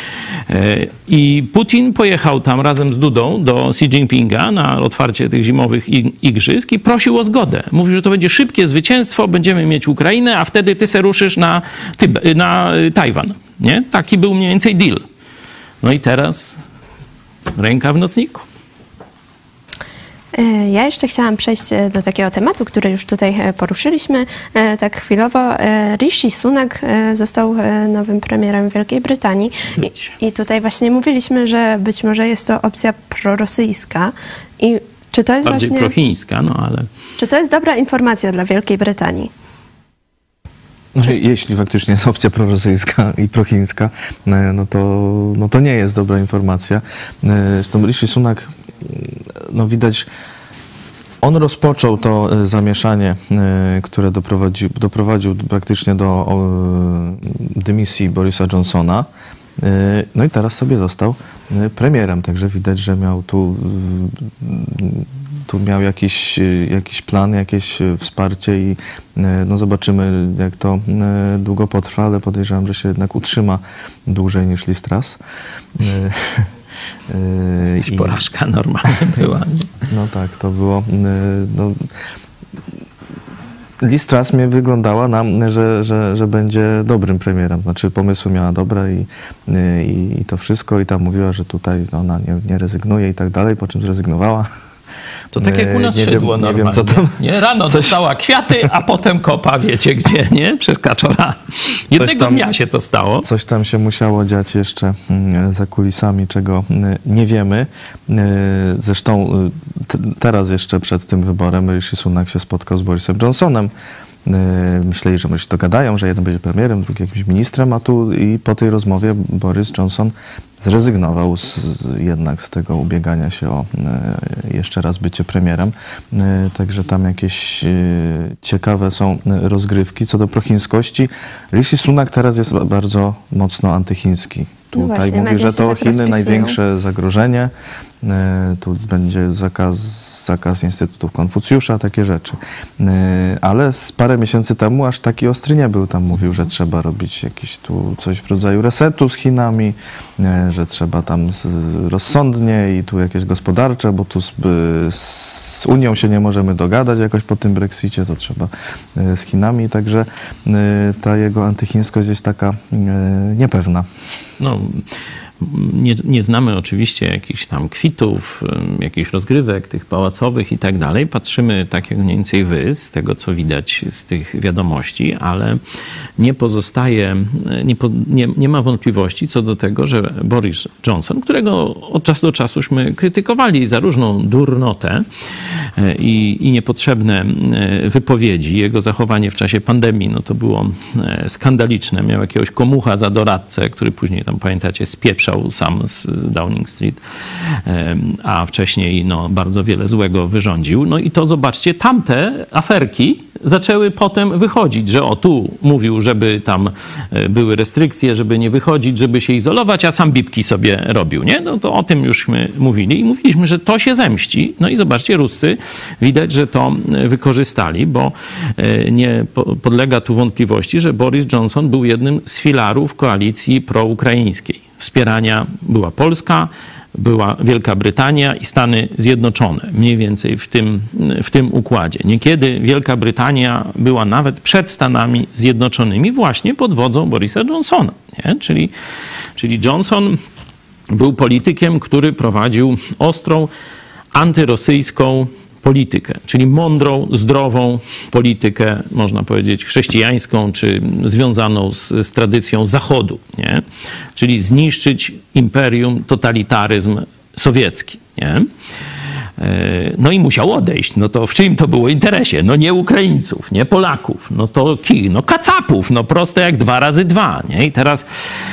I Putin pojechał tam razem z Dudą do Xi Jinpinga na otwarcie tych zimowych igrzysk i prosił o zgodę. Mówił, że to będzie szybkie zwycięstwo, będziemy mieć Ukrainę, a wtedy ty se ruszysz na, Tybe- na Tajwan. Nie? Taki był mniej więcej deal. No i teraz ręka w nocniku. Ja jeszcze chciałam przejść do takiego tematu, który już tutaj poruszyliśmy tak chwilowo. Rishi Sunak został nowym premierem Wielkiej Brytanii i, i tutaj właśnie mówiliśmy, że być może jest to opcja prorosyjska. I czy to jest Bardziej właśnie, prochińska, no ale... Czy to jest dobra informacja dla Wielkiej Brytanii? No, jeśli faktycznie jest opcja prorosyjska i prochińska, no to, no to nie jest dobra informacja. Zresztą Rishi Sunak, no widać, on rozpoczął to zamieszanie, które doprowadzi, doprowadził praktycznie do dymisji Borisa Johnsona. No i teraz sobie został premierem, także widać, że miał tu, tu miał jakiś, jakiś plan, jakieś wsparcie i no zobaczymy, jak to długo potrwa, ale podejrzewam, że się jednak utrzyma dłużej niż Liz Truss. I porażka normalna była. No tak, to było... No, Liz Truss mnie wyglądała na, że, że, że będzie dobrym premierem. Znaczy pomysły miała dobre i, i, i to wszystko. I tam mówiła, że tutaj ona nie, nie rezygnuje i tak dalej, po czym zrezygnowała. To tak jak u nas nie szydło wiem, normalnie. Nie wiem, co to... Nie? Rano coś... dostała kwiaty, a potem kopa, wiecie gdzie, nie? Przez kaczora. Jednego tam, dnia się to stało. Coś tam się musiało dziać jeszcze za kulisami, czego nie wiemy. Zresztą teraz jeszcze przed tym wyborem Rishi Sunak się spotkał z Borisem Johnsonem. Myśleli, że może się dogadają, że jeden będzie premierem, drugi jakimś ministrem, a tu i po tej rozmowie Boris Johnson zrezygnował z, jednak z tego ubiegania się o jeszcze raz bycie premierem. Także tam jakieś ciekawe są rozgrywki. Co do prochińskości, Rishi Sunak teraz jest bardzo mocno antychiński. Tutaj no właśnie, mówi, że to tak Chiny rozpisują. największe zagrożenie. Tu będzie zakaz zakaz Instytutów Konfucjusza, takie rzeczy. Ale z parę miesięcy temu aż taki ostry nie był. Tam mówił, że trzeba robić jakieś tu coś w rodzaju resetu z Chinami, że trzeba tam rozsądnie i tu jakieś gospodarcze, bo tu z, z Unią się nie możemy dogadać jakoś po tym Brexicie, to trzeba z Chinami. Także ta jego antychińskość jest taka niepewna. No, nie, nie znamy oczywiście jakichś tam kwitów, jakichś rozgrywek tych pałacowych i tak dalej. Patrzymy tak jak mniej więcej wy, z tego co widać z tych wiadomości, ale nie pozostaje, nie, po, nie, nie ma wątpliwości co do tego, że Boris Johnson, którego od czasu do czasuśmy krytykowali za różną durnotę i, i niepotrzebne wypowiedzi, jego zachowanie w czasie pandemii, no to było skandaliczne. Miał jakiegoś komucha za doradcę, który później tam, pamiętacie, spieprzał sam z Downing Street, a wcześniej no, bardzo wiele złego wyrządził. No i to zobaczcie, tamte aferki zaczęły potem wychodzić, że o tu mówił, żeby tam były restrykcje, żeby nie wychodzić, żeby się izolować, a sam bibki sobie robił, nie? No to o tym jużśmy mówili i mówiliśmy, że to się zemści. No i zobaczcie, Ruscy widać, że to wykorzystali, bo nie podlega tu wątpliwości, że Boris Johnson był jednym z filarów koalicji proukraińskiej. Wspierania była Polska, była Wielka Brytania i Stany Zjednoczone, mniej więcej w tym, w tym układzie. Niekiedy Wielka Brytania była nawet przed Stanami Zjednoczonymi właśnie pod wodzą Borisa Johnsona. Nie? Czyli, czyli Johnson był politykiem, który prowadził ostrą antyrosyjską politykę, czyli mądrą, zdrową politykę, można powiedzieć, chrześcijańską, czy związaną z, z tradycją Zachodu, nie? Czyli zniszczyć imperium, totalitaryzm sowiecki, nie? No i musiał odejść. No to w czyim to było interesie? No nie Ukraińców, nie Polaków, no to ki, no kacapów, no proste jak dwa razy dwa, nie? I teraz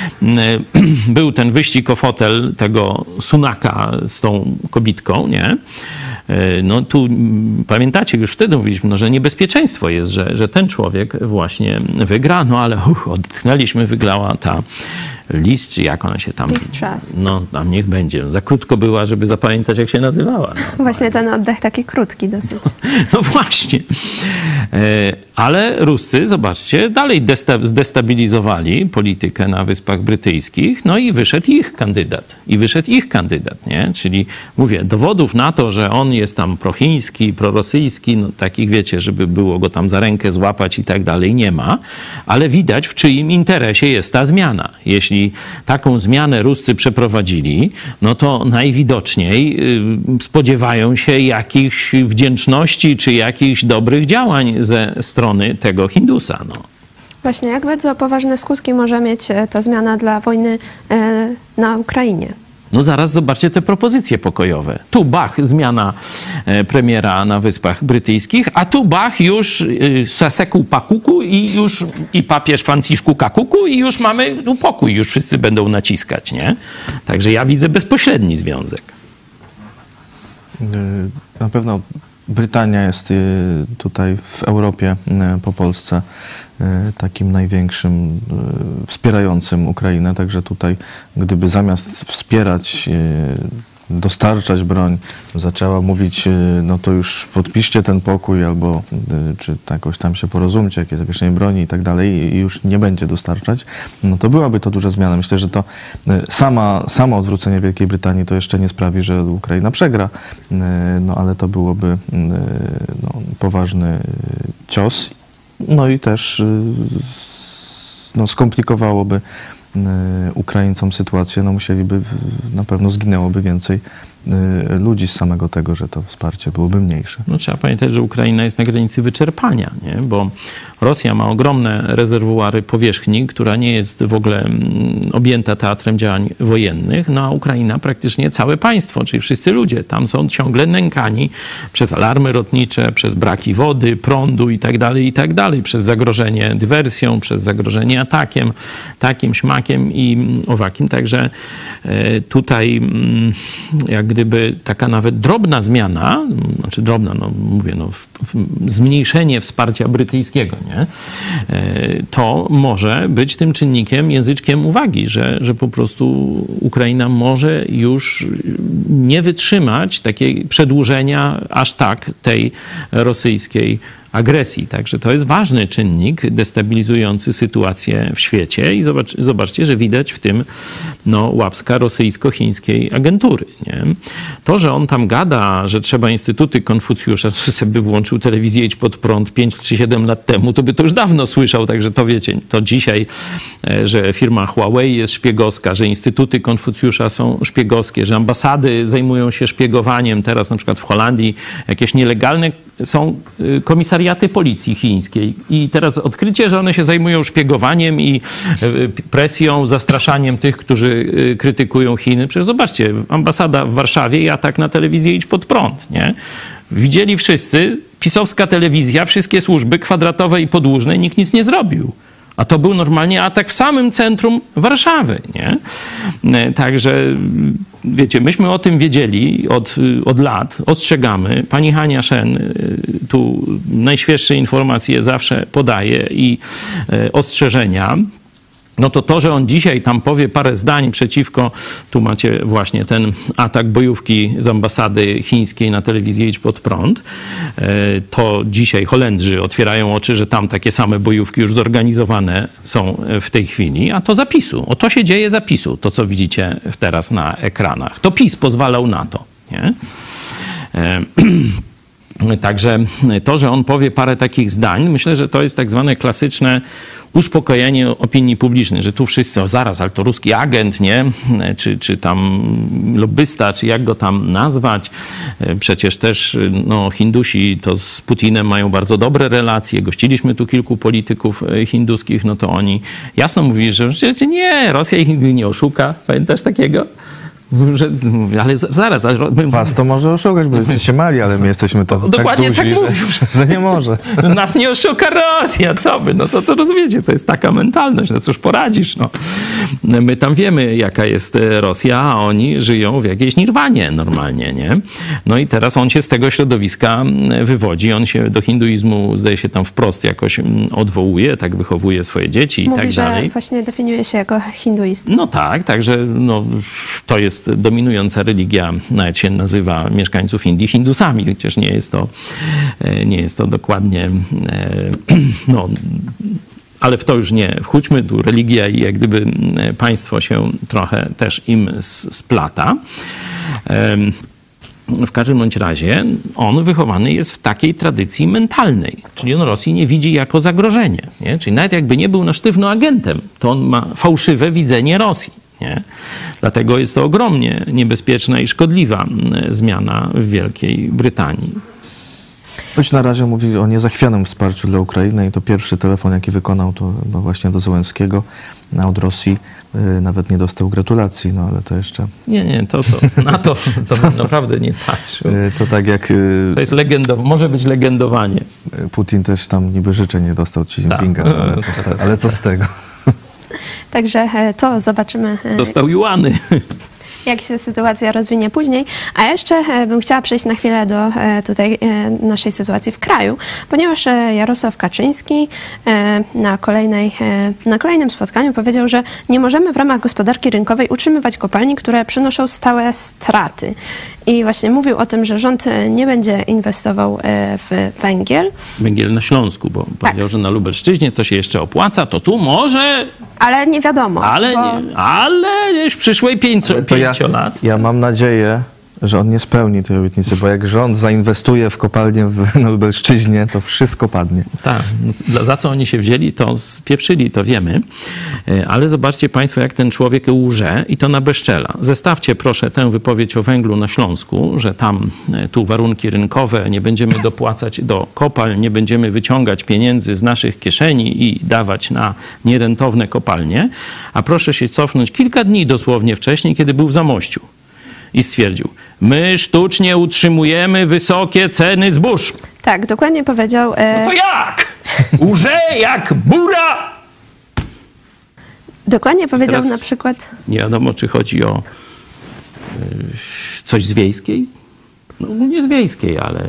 był ten wyścig o fotel tego Sunaka z tą kobitką, nie? No tu pamiętacie, już wtedy mówiliśmy, no, że niebezpieczeństwo jest, że, że ten człowiek właśnie wygra, no ale uh, odetchnęliśmy, wygrała ta Lis, czy jak ona się tam... Liz Truss. No, tam niech będzie. Za krótko była, żeby zapamiętać, jak się nazywała. No. Właśnie ten oddech taki krótki dosyć. No właśnie. E, ale Ruscy, zobaczcie, dalej desta- zdestabilizowali politykę na Wyspach Brytyjskich, no i wyszedł ich kandydat. I wyszedł ich kandydat, nie? Czyli, mówię, dowodów na to, że on jest tam prochiński, prorosyjski, no takich, wiecie, żeby było go tam za rękę złapać i tak dalej, nie ma. Ale widać, w czyim interesie jest ta zmiana. Jeśli taką zmianę Ruscy przeprowadzili, no to najwidoczniej y, spodziewają się jakichś wdzięczności czy jakichś dobrych działań ze strony tego Hindusa. No. Właśnie, jak bardzo poważne skutki może mieć e, ta zmiana dla wojny e, na Ukrainie? No zaraz zobaczcie te propozycje pokojowe. Tu bach, zmiana e, premiera na Wyspach Brytyjskich, a tu bach już y, Saseku Pakuku i już i papież Franciszku Kakuku i już mamy tu pokój, już wszyscy będą naciskać, nie? Także ja widzę bezpośredni związek. Na pewno Brytania jest tutaj w Europie po Polsce takim największym wspierającym Ukrainę, także tutaj gdyby zamiast wspierać, dostarczać broń, zaczęła mówić, no to już podpiszcie ten pokój albo czy jakoś tam się porozumcie, jakie zawieszenie broni i tak dalej i już nie będzie dostarczać, no to byłaby to duża zmiana. Myślę, że to sama, samo odwrócenie Wielkiej Brytanii to jeszcze nie sprawi, że Ukraina przegra, no ale to byłoby no, poważny cios, no i też no, skomplikowałoby Ukraińcom sytuację, no musieliby, na pewno zginęłoby więcej ludzi z samego tego, że to wsparcie byłoby mniejsze. No, trzeba pamiętać, że Ukraina jest na granicy wyczerpania, nie? Bo Rosja ma ogromne rezerwuary powierzchni, która nie jest w ogóle objęta teatrem działań wojennych, no a Ukraina praktycznie całe państwo, czyli wszyscy ludzie tam są ciągle nękani przez alarmy lotnicze, przez braki wody, prądu i tak dalej, i tak dalej, przez zagrożenie dywersją, przez zagrożenie atakiem, takim, śmakiem i owakim. Także tutaj jak gdyby taka nawet drobna zmiana, znaczy drobna, no mówię, no w, w, zmniejszenie wsparcia brytyjskiego, nie? To może być tym czynnikiem, języczkiem uwagi, że, że po prostu Ukraina może już nie wytrzymać takiej przedłużenia aż tak tej rosyjskiej agresji. Także to jest ważny czynnik destabilizujący sytuację w świecie i zobacz, zobaczcie, że widać w tym no, łapska rosyjsko-chińskiej agentury. Nie? To, że on tam gada, że trzeba instytuty Konfucjusza, sobie włączył telewizję Idź Pod Prąd pięć czy siedem lat temu, to by to już dawno słyszał, także to wiecie, to dzisiaj, że firma Huawei jest szpiegowska, że instytuty Konfucjusza są szpiegowskie, że ambasady zajmują się szpiegowaniem, teraz na przykład w Holandii jakieś nielegalne są komisariaty policji chińskiej i teraz odkrycie, że one się zajmują szpiegowaniem i presją, zastraszaniem tych, którzy krytykują Chiny. Przecież zobaczcie, ambasada w Warszawie i atak na telewizję Idź Pod Prąd, nie? Widzieli wszyscy, pisowska telewizja, wszystkie służby kwadratowe i podłużne, nikt nic nie zrobił. A to był normalnie atak w samym centrum Warszawy, nie? Także, wiecie, myśmy o tym wiedzieli od, od lat, ostrzegamy. Pani Hania Szen tu najświeższe informacje zawsze podaje i ostrzeżenia. No to to, że on dzisiaj tam powie parę zdań przeciwko, tu macie właśnie ten atak bojówki z ambasady chińskiej na telewizję Idź Pod Prąd, to dzisiaj Holendrzy otwierają oczy, że tam takie same bojówki już zorganizowane są w tej chwili, a to zapisu. O to się dzieje zapisu, to co widzicie teraz na ekranach. To PiS pozwalał na to, nie? Także to, że on powie parę takich zdań, myślę, że to jest tak zwane klasyczne uspokojenie opinii publicznej, że tu wszyscy, o zaraz, ale to ruski agent, nie? Czy, czy tam lobbysta, czy jak go tam nazwać. Przecież też no, Hindusi to z Putinem mają bardzo dobre relacje. Gościliśmy tu kilku polityków hinduskich, no to oni jasno mówili, że przecież nie, Rosja ich nigdy nie oszuka. Pamiętasz takiego? Że, ale zaraz, ale my, Was to może oszukać, bo jesteście mali, ale my jesteśmy to tak dokładnie duzi, tak że, mówił. że nie może. że nas nie oszuka Rosja, co by? No to, to rozumiecie, to jest taka mentalność, no cóż poradzisz, no. My tam wiemy, jaka jest Rosja, a oni żyją w jakiejś nirwanie normalnie, nie? No i teraz on się z tego środowiska wywodzi, on się do hinduizmu, zdaje się, tam wprost jakoś odwołuje, tak wychowuje swoje dzieci i Mówi, tak że dalej. właśnie definiuje się jako hinduista. No tak, także no, to jest dominująca religia, nawet się nazywa mieszkańców Indii Hindusami, chociaż nie jest to, nie jest to dokładnie, no, ale w to już nie wchódźmy, tu religia i jak gdyby państwo się trochę też im splata. W każdym bądź razie on wychowany jest w takiej tradycji mentalnej, czyli on Rosji nie widzi jako zagrożenie. Nie? Czyli nawet jakby nie był na sztywno agentem, to on ma fałszywe widzenie Rosji. Nie? Dlatego jest to ogromnie niebezpieczna i szkodliwa zmiana w Wielkiej Brytanii. Choć na razie mówi o niezachwianym wsparciu dla Ukrainy i to pierwszy telefon, jaki wykonał, to no właśnie do Zełenskiego, a od Rosji y, nawet nie dostał gratulacji, no ale to jeszcze... Nie, nie, to, to, na to, to bym naprawdę nie patrzył. Y, to tak jak... Y, to jest legendow- może być legendowanie. Putin też tam niby życzeń nie dostał Xi Jinpinga, Tak. ale, co z te- ale co z tego? Także e, to zobaczymy, e, Dostał juany. jak się sytuacja rozwinie później. A jeszcze e, bym chciała przejść na chwilę do e, tutaj e, naszej sytuacji w kraju, ponieważ e, Jarosław Kaczyński e, na, kolejnej, e, na kolejnym spotkaniu powiedział, że nie możemy w ramach gospodarki rynkowej utrzymywać kopalni, które przynoszą stałe straty. I właśnie mówił o tym, że rząd e, nie będzie inwestował e, w węgiel, Węgiel na Śląsku, bo powiedział, że na Lubelszczyźnie to się jeszcze opłaca, to tu może, ale nie wiadomo. ale, bo... nie, ale już w przyszłej pięcio, To ja, pięciolatce. ja mam nadzieję, że on nie spełni tej obietnicy, bo jak rząd zainwestuje w kopalnię w, na Lubelszczyźnie, to wszystko padnie. Tak, no, za co oni się wzięli, to spieprzyli, to wiemy. Ale zobaczcie Państwo, jak ten człowiek łże i to na bezczela. Zestawcie proszę tę wypowiedź o węglu na Śląsku, że tam tu warunki rynkowe, nie będziemy dopłacać do kopalń, nie będziemy wyciągać pieniędzy z naszych kieszeni i dawać na nierentowne kopalnie. A proszę się cofnąć kilka dni dosłownie wcześniej, kiedy był w Zamościu. I stwierdził, my sztucznie utrzymujemy wysokie ceny zbóż. Tak, dokładnie powiedział. E... No to jak? Łże jak bura! Dokładnie powiedział Teraz na przykład. Nie wiadomo, czy chodzi o y, coś z wiejskiej? No nie z wiejskiej, ale...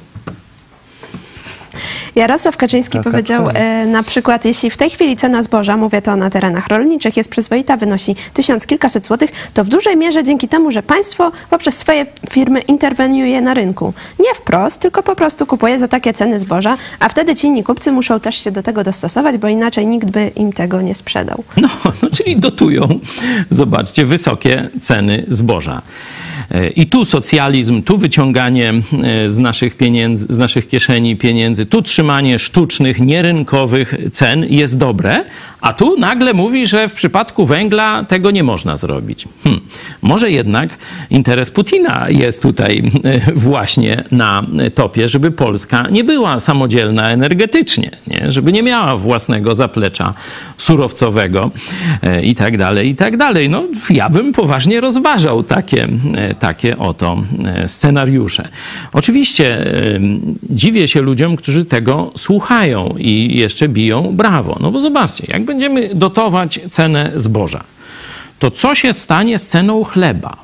Jarosław Kaczyński powiedział e, na przykład, jeśli w tej chwili cena zboża, mówię to na terenach rolniczych, jest przyzwoita, wynosi tysiąc kilkaset złotych, to w dużej mierze dzięki temu, że państwo poprzez swoje firmy interweniuje na rynku. Nie wprost, tylko po prostu kupuje za takie ceny zboża, a wtedy ci inni kupcy muszą też się do tego dostosować, bo inaczej nikt by im tego nie sprzedał. No, no czyli dotują, zobaczcie, wysokie ceny zboża. I tu socjalizm, tu wyciąganie z naszych pieniędzy, z naszych kieszeni pieniędzy, tu trzymanie sztucznych, nierynkowych cen jest dobre, a tu nagle mówi, że w przypadku węgla tego nie można zrobić. Hm. Może jednak interes Putina jest tutaj właśnie na topie, żeby Polska nie była samodzielna energetycznie, nie? Żeby nie miała własnego zaplecza surowcowego i tak dalej, i tak dalej. No, ja bym poważnie rozważał takie, takie oto scenariusze. Oczywiście dziwię się ludziom, którzy tego słuchają i jeszcze biją brawo. No bo zobaczcie, jak będziemy dotować cenę zboża, to co się stanie z ceną chleba?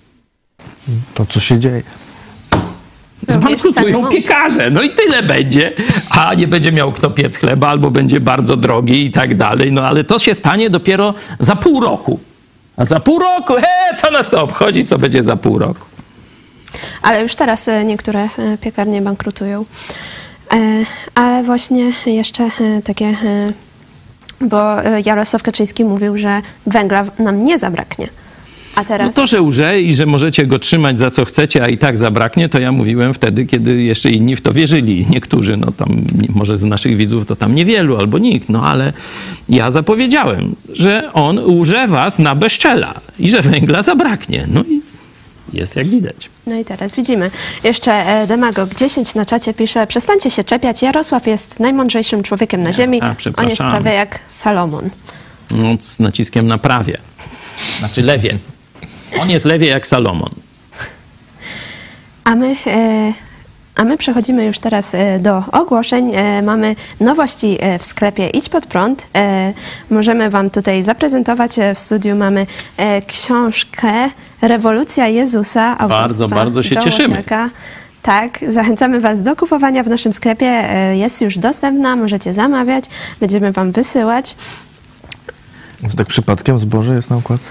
To co się dzieje? Zbankrutują piekarze, no i tyle będzie, a nie będzie miał kto piec chleba, albo będzie bardzo drogi i tak dalej, no ale to się stanie dopiero za pół roku. A za pół roku, he, co nas to obchodzi, co będzie za pół roku? Ale już teraz e, niektóre e, piekarnie bankrutują. E, ale właśnie jeszcze e, takie, e, bo e, Jarosław Kaczyński mówił, że węgla nam nie zabraknie. A teraz... No to, że łże i że możecie go trzymać za co chcecie, a i tak zabraknie, to ja mówiłem wtedy, kiedy jeszcze inni w to wierzyli. Niektórzy, no tam może z naszych widzów to tam niewielu albo nikt, no ale ja zapowiedziałem, że on łże was na bezczela i że węgla zabraknie. No i jest jak widać. No i teraz widzimy. Jeszcze e, Demagog dziesięć na czacie pisze, przestańcie się czepiać, Jarosław jest najmądrzejszym człowiekiem na ziemi, a, on jest prawie jak Salomon. No, z naciskiem na prawie. Znaczy lewie. On jest lewie jak Salomon. A my, e, a my przechodzimy już teraz e, do ogłoszeń. E, mamy nowości e, w sklepie Idź Pod Prąd. E, możemy Wam tutaj zaprezentować. E, w studiu mamy e, książkę Rewolucja Jezusa autorstwa Bardzo, bardzo się Joe cieszymy. Łosiaka. Tak, zachęcamy Was do kupowania w naszym sklepie. E, jest już dostępna, możecie zamawiać. Będziemy Wam wysyłać. To tak przypadkiem zboże jest na okładce?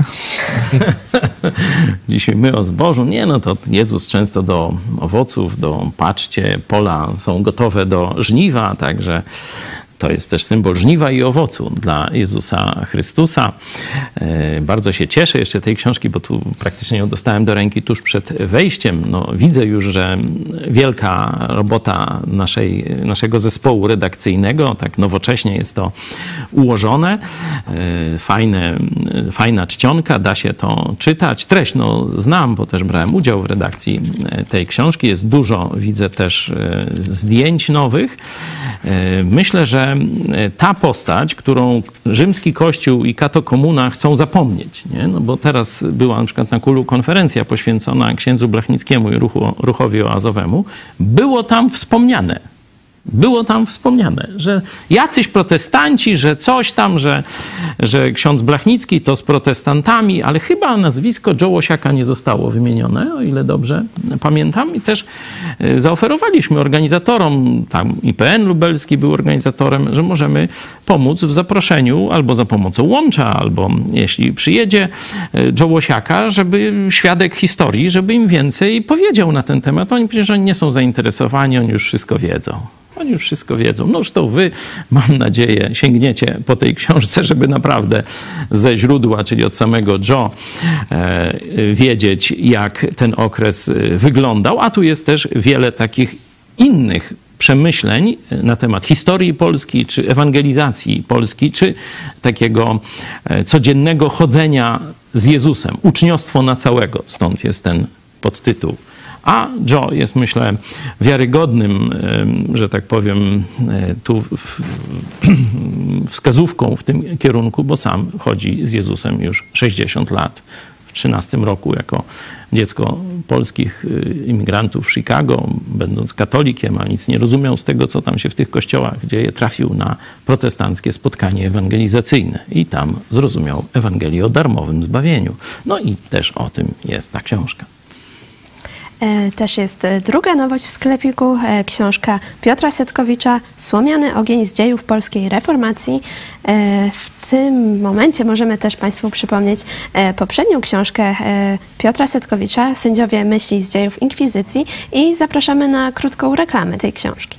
Dzisiaj my o zbożu. Nie, no to Jezus często do owoców, do patrzcie, pola są gotowe do żniwa, także to jest też symbol żniwa i owocu dla Jezusa Chrystusa. Bardzo się cieszę jeszcze tej książki, bo tu praktycznie ją dostałem do ręki tuż przed wejściem. No, widzę już, że wielka robota naszej, naszego zespołu redakcyjnego, tak nowocześnie jest to ułożone. Fajne, fajna czcionka, da się to czytać. Treść no, znam, bo też brałem udział w redakcji tej książki. Jest dużo, widzę też zdjęć nowych. Myślę, że ta postać, którą rzymski kościół i katokomuna chcą zapomnieć, nie? No bo teraz była na przykład na Kulu konferencja poświęcona księdzu Blachnickiemu i ruchu, ruchowi oazowemu, było tam wspomniane. Było tam wspomniane, że jacyś protestanci, że coś tam, że, że ksiądz Blachnicki to z protestantami, ale chyba nazwisko Joe Łosiaka nie zostało wymienione, o ile dobrze pamiętam. I też zaoferowaliśmy organizatorom, tam I P N lubelski był organizatorem, że możemy pomóc w zaproszeniu albo za pomocą łącza, albo jeśli przyjedzie Joe Łosiaka, żeby świadek historii, żeby im więcej powiedział na ten temat. Oni przecież oni nie są zainteresowani, oni już wszystko wiedzą. Oni już wszystko wiedzą. No zresztą wy, mam nadzieję, sięgniecie po tej książce, żeby naprawdę ze źródła, czyli od samego Joe, e, wiedzieć, jak ten okres wyglądał. A tu jest też wiele takich innych przemyśleń na temat historii Polski, czy ewangelizacji Polski, czy takiego codziennego chodzenia z Jezusem. Uczniostwo na całego. Stąd jest ten podtytuł. A Joe jest, myślę, wiarygodnym, że tak powiem, tu wskazówką w tym kierunku, bo sam chodzi z Jezusem już sześćdziesiąt lat. W trzynastym roku jako dziecko polskich imigrantów w Chicago, będąc katolikiem, a nic nie rozumiał z tego, co tam się w tych kościołach dzieje, trafił na protestanckie spotkanie ewangelizacyjne i tam zrozumiał Ewangelię o darmowym zbawieniu. No i też o tym jest ta książka. Też jest druga nowość w sklepiku, książka Piotra Setkowicza Słomiany ogień z dziejów polskiej reformacji. W tym momencie możemy też Państwu przypomnieć poprzednią książkę Piotra Setkowicza Sędziowie myśli z dziejów inkwizycji i zapraszamy na krótką reklamę tej książki.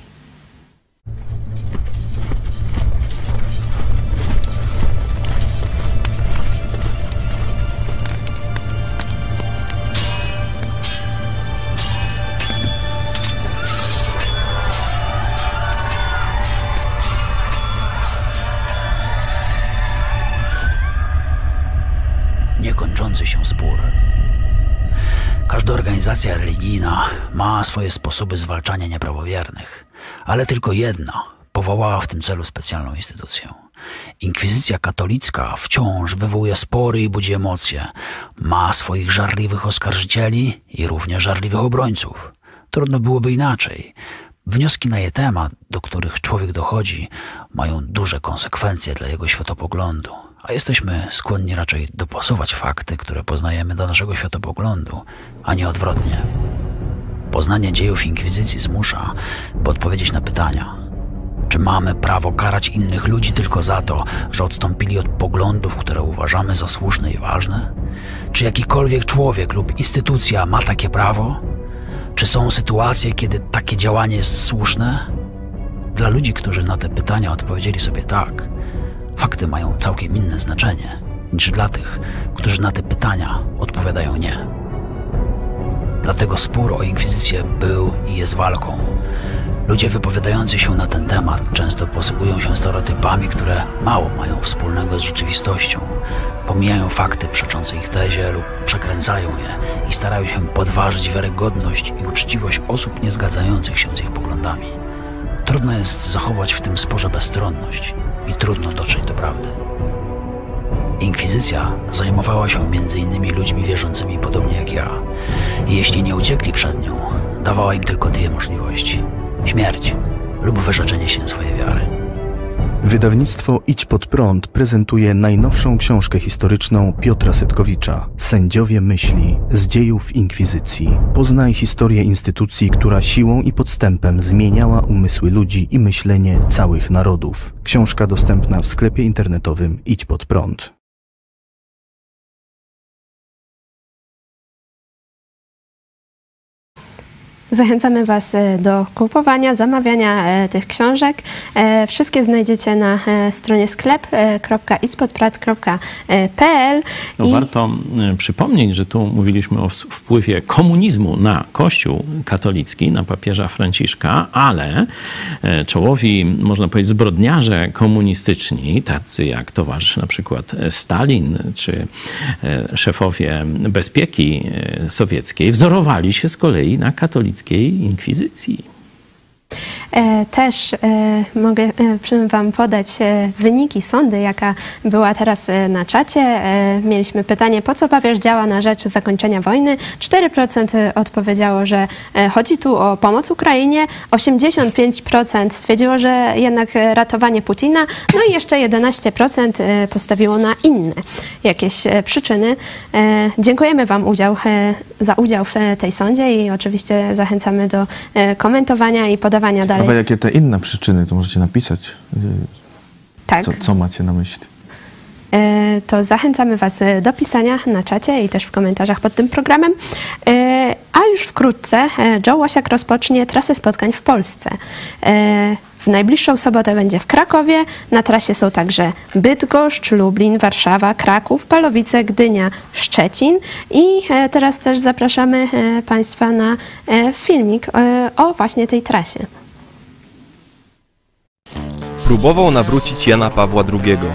Niekończący się spór. Każda organizacja religijna ma swoje sposoby zwalczania nieprawowiernych, ale tylko jedna powołała w tym celu specjalną instytucję. Inkwizycja katolicka wciąż wywołuje spory i budzi emocje. Ma swoich żarliwych oskarżycieli i równie żarliwych obrońców. Trudno byłoby inaczej. Wnioski na jej temat, do których człowiek dochodzi, mają duże konsekwencje dla jego światopoglądu, a jesteśmy skłonni raczej dopasować fakty, które poznajemy, do naszego światopoglądu, a nie odwrotnie. Poznanie dziejów inkwizycji zmusza, by odpowiedzieć na pytania. Czy mamy prawo karać innych ludzi tylko za to, że odstąpili od poglądów, które uważamy za słuszne i ważne? Czy jakikolwiek człowiek lub instytucja ma takie prawo? Czy są sytuacje, kiedy takie działanie jest słuszne? Dla ludzi, którzy na te pytania odpowiedzieli sobie tak, fakty mają całkiem inne znaczenie niż dla tych, którzy na te pytania odpowiadają nie. Dlatego spór o inkwizycję był i jest walką. Ludzie wypowiadający się na ten temat często posługują się stereotypami, które mało mają wspólnego z rzeczywistością. Pomijają fakty przeczące ich tezie lub przekręcają je i starają się podważyć wiarygodność i uczciwość osób nie zgadzających się z ich poglądami. Trudno jest zachować w tym sporze bezstronność i trudno dotrzeć do prawdy. Inkwizycja zajmowała się między innymi ludźmi wierzącymi podobnie jak ja. I jeśli nie uciekli przed nią, dawała im tylko dwie możliwości. Śmierć lub wyrzeczenie się swojej wiary. Wydawnictwo Idź Pod Prąd prezentuje najnowszą książkę historyczną Piotra Setkowicza Sędziowie myśli z dziejów inkwizycji. Poznaj historię instytucji, która siłą i podstępem zmieniała umysły ludzi i myślenie całych narodów. Książka dostępna w sklepie internetowym Idź Pod Prąd. Zachęcamy Was do kupowania, zamawiania tych książek. Wszystkie znajdziecie na stronie sklep kropka idźpodprad kropka p l. No I... Warto przypomnieć, że tu mówiliśmy o wpływie komunizmu na Kościół katolicki, na papieża Franciszka, ale czołowi, można powiedzieć, zbrodniarze komunistyczni, tacy jak towarzysz na przykład Stalin, czy szefowie bezpieki sowieckiej, wzorowali się z kolei na katolickiej inkwizycji. Też mogę Wam podać wyniki sądy, jaka była teraz na czacie. Mieliśmy pytanie, po co papież działa na rzecz zakończenia wojny? cztery procent odpowiedziało, że chodzi tu o pomoc Ukrainie. osiemdziesiąt pięć procent stwierdziło, że jednak ratowanie Putina. No i jeszcze jedenaście procent postawiło na inne jakieś przyczyny. Dziękujemy Wam udział, za udział w tej sądzie i oczywiście zachęcamy do komentowania i podawania dalej. A jakie te inne przyczyny, to możecie napisać. Tak. Co, co macie na myśli? To zachęcamy Was do pisania na czacie i też w komentarzach pod tym programem. A już wkrótce Joe Łosiak rozpocznie trasę spotkań w Polsce. W najbliższą sobotę będzie w Krakowie. Na trasie są także Bydgoszcz, Lublin, Warszawa, Kraków, Palowice, Gdynia, Szczecin. I teraz też zapraszamy Państwa na filmik o właśnie tej trasie. Próbował nawrócić Jana Pawła drugiego.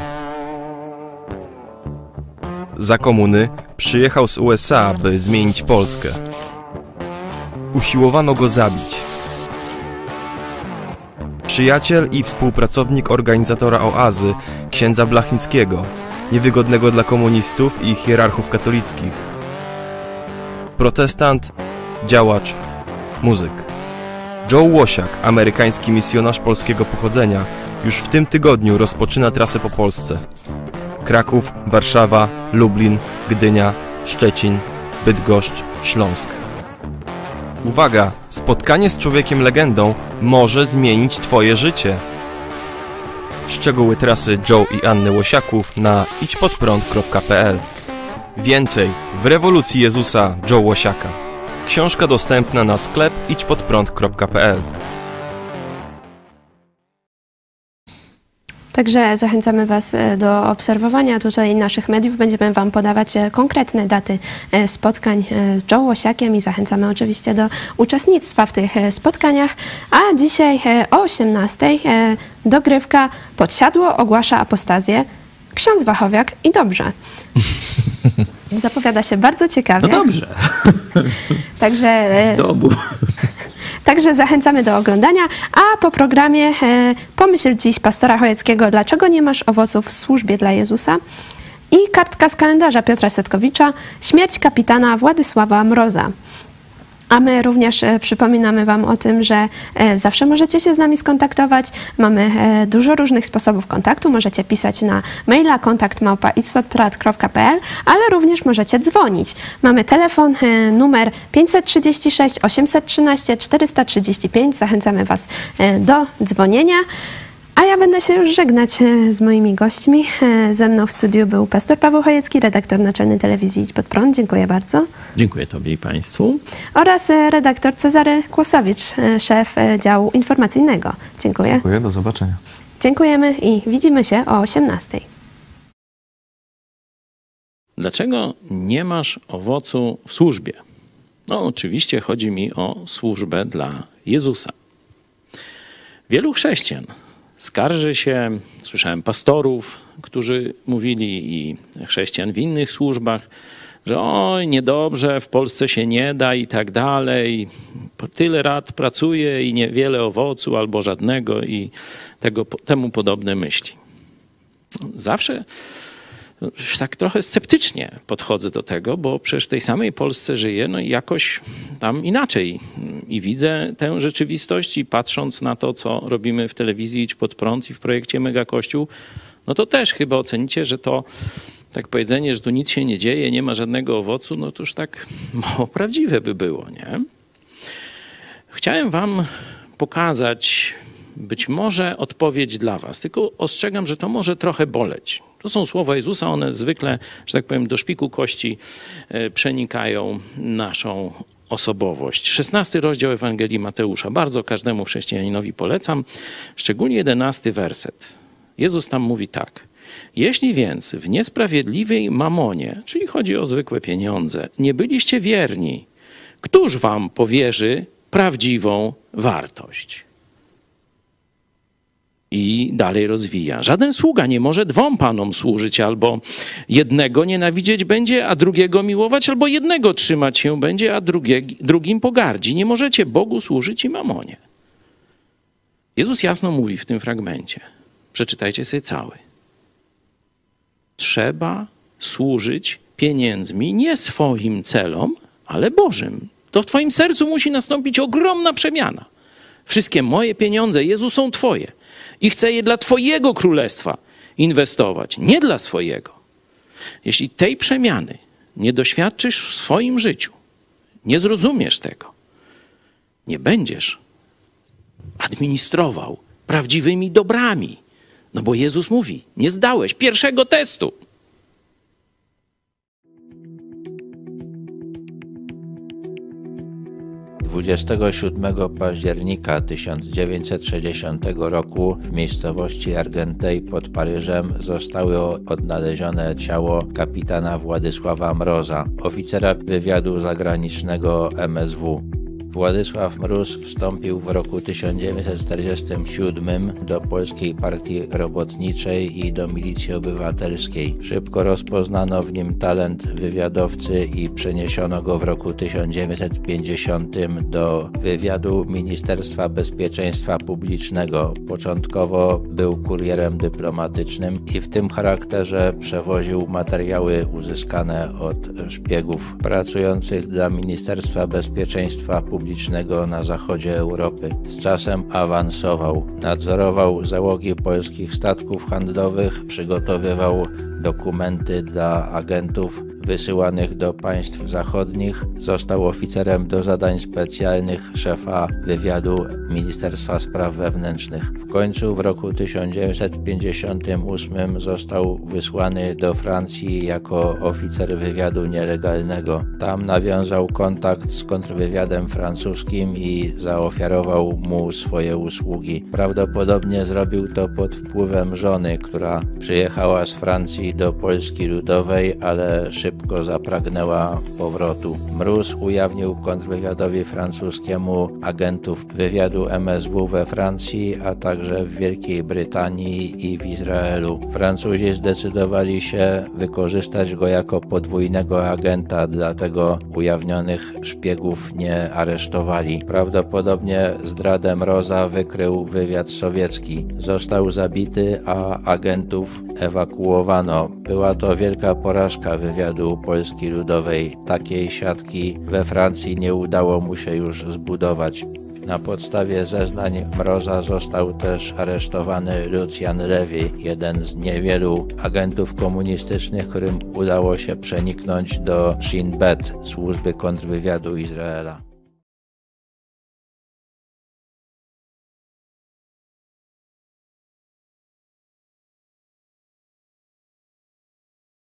Za komuny przyjechał z U S A, by zmienić Polskę. Usiłowano go zabić. Przyjaciel i współpracownik organizatora oazy, księdza Blachnickiego, niewygodnego dla komunistów i hierarchów katolickich. Protestant, działacz, muzyk. Joe Łosiak, amerykański misjonarz polskiego pochodzenia, już w tym tygodniu rozpoczyna trasę po Polsce. Kraków, Warszawa, Lublin, Gdynia, Szczecin, Bydgoszcz, Śląsk. Uwaga! Spotkanie z człowiekiem legendą może zmienić Twoje życie. Szczegóły trasy Joe i Anny Łosiaków na idźpodprąd kropka p l. Więcej w rewolucji Jezusa Joe Łosiaka. Książka dostępna na sklep idźpodprąd kropka p l. Także zachęcamy Was do obserwowania tutaj naszych mediów. Będziemy Wam podawać konkretne daty spotkań z Joe Łosiakiem i zachęcamy oczywiście do uczestnictwa w tych spotkaniach. A dzisiaj o osiemnastej dogrywka Podsiadło ogłasza apostazję. Ksiądz Wachowiak i dobrze. Zapowiada się bardzo ciekawie. No dobrze. Także... Dobu. Także zachęcamy do oglądania, a po programie e, pomyśl dziś pastora Chojeckiego, dlaczego nie masz owoców w służbie dla Jezusa? I kartka z kalendarza Piotra Setkowicza, śmierć kapitana Władysława Mroza. A my również e, przypominamy Wam o tym, że e, zawsze możecie się z nami skontaktować. Mamy e, dużo różnych sposobów kontaktu. Możecie pisać na maila kontakt małpa idźpodprad kropka p l, ale również możecie dzwonić. Mamy telefon e, numer pięćset trzydzieści sześć osiemset trzynaście czterysta trzydzieści pięć. Zachęcamy Was e, do dzwonienia. A ja będę się już żegnać z moimi gośćmi. Ze mną w studiu był pastor Paweł Chojecki, redaktor naczelny telewizji Idź Pod Prąd. Dziękuję bardzo. Dziękuję Tobie i Państwu. Oraz redaktor Cezary Kłosowicz, szef działu informacyjnego. Dziękuję. Dziękuję, do zobaczenia. Dziękujemy i widzimy się o osiemnastej. Dlaczego nie masz owocu w służbie? No oczywiście chodzi mi o służbę dla Jezusa. Wielu chrześcijan skarży się, słyszałem pastorów, którzy mówili i chrześcijan w innych służbach, że oj, niedobrze, w Polsce się nie da i tak dalej. Tyle lat pracuję i niewiele owocu albo żadnego i tego, temu podobne myśli. Zawsze tak trochę sceptycznie podchodzę do tego, bo przecież w tej samej Polsce żyję, no i jakoś tam inaczej. I widzę tę rzeczywistość i patrząc na to, co robimy w telewizji Idź Pod Prąd i w projekcie Mega Kościół, no to też chyba ocenicie, że to tak powiedzenie, że tu nic się nie dzieje, nie ma żadnego owocu, no to już tak mało prawdziwe by było, nie? Chciałem wam pokazać być może odpowiedź dla was, tylko ostrzegam, że to może trochę boleć. To są słowa Jezusa, one zwykle, że tak powiem, do szpiku kości przenikają naszą osobowość. szesnasty rozdział Ewangelii Mateusza. Bardzo każdemu chrześcijaninowi polecam, szczególnie jedenasty werset. Jezus tam mówi tak. Jeśli więc w niesprawiedliwej mamonie, czyli chodzi o zwykłe pieniądze, nie byliście wierni, któż wam powierzy prawdziwą wartość? I dalej rozwija. Żaden sługa nie może dwom panom służyć, albo jednego nienawidzieć będzie, a drugiego miłować, albo jednego trzymać się będzie, a drugie, drugim pogardzi. Nie możecie Bogu służyć i mamonie. Jezus jasno mówi w tym fragmencie. Przeczytajcie sobie cały. Trzeba służyć pieniędzmi nie swoim celom, ale Bożym. To w twoim sercu musi nastąpić ogromna przemiana. Wszystkie moje pieniądze, Jezu, są twoje. I chcę je dla twojego królestwa inwestować, nie dla swojego. Jeśli tej przemiany nie doświadczysz w swoim życiu, nie zrozumiesz tego, nie będziesz administrował prawdziwymi dobrami. No bo Jezus mówi, nie zdałeś pierwszego testu. dwudziestego siódmego października tysiąc dziewięćset sześćdziesiątego roku w miejscowości Argenteuil pod Paryżem zostało odnalezione ciało kapitana Władysława Mroza, oficera wywiadu zagranicznego M S W. Władysław Mróz wstąpił w roku tysiąc dziewięćset czterdziestym siódmym do Polskiej Partii Robotniczej i do Milicji Obywatelskiej. Szybko rozpoznano w nim talent wywiadowcy i przeniesiono go w roku tysiąc dziewięćset pięćdziesiątym do wywiadu Ministerstwa Bezpieczeństwa Publicznego. Początkowo był kurierem dyplomatycznym i w tym charakterze przewoził materiały uzyskane od szpiegów pracujących dla Ministerstwa Bezpieczeństwa Publicznego publicznego na zachodzie Europy. Z czasem awansował, nadzorował załogi polskich statków handlowych, przygotowywał dokumenty dla agentów wysyłanych do państw zachodnich. Został oficerem do zadań specjalnych szefa wywiadu Ministerstwa Spraw Wewnętrznych. W końcu w roku tysiąc dziewięćset pięćdziesiątym ósmym został wysłany do Francji jako oficer wywiadu nielegalnego. Tam nawiązał kontakt z kontrwywiadem francuskim i zaoferował mu swoje usługi. Prawdopodobnie zrobił to pod wpływem żony, która przyjechała z Francji do Polski Ludowej, ale szybko zapragnęła powrotu. Mróz ujawnił kontrwywiadowi francuskiemu agentów wywiadu M S W we Francji, a także w Wielkiej Brytanii i w Izraelu. Francuzi zdecydowali się wykorzystać go jako podwójnego agenta, dlatego ujawnionych szpiegów nie aresztowali. Prawdopodobnie zdradę Mroza wykrył wywiad sowiecki. Został zabity, a agentów ewakuowano. Była to wielka porażka wywiadu Polski Ludowej. Takiej siatki we Francji nie udało mu się już zbudować. Na podstawie zeznań Mroza został też aresztowany Lucjan Levy, jeden z niewielu agentów komunistycznych, którym udało się przeniknąć do Shin Bet, służby kontrwywiadu Izraela.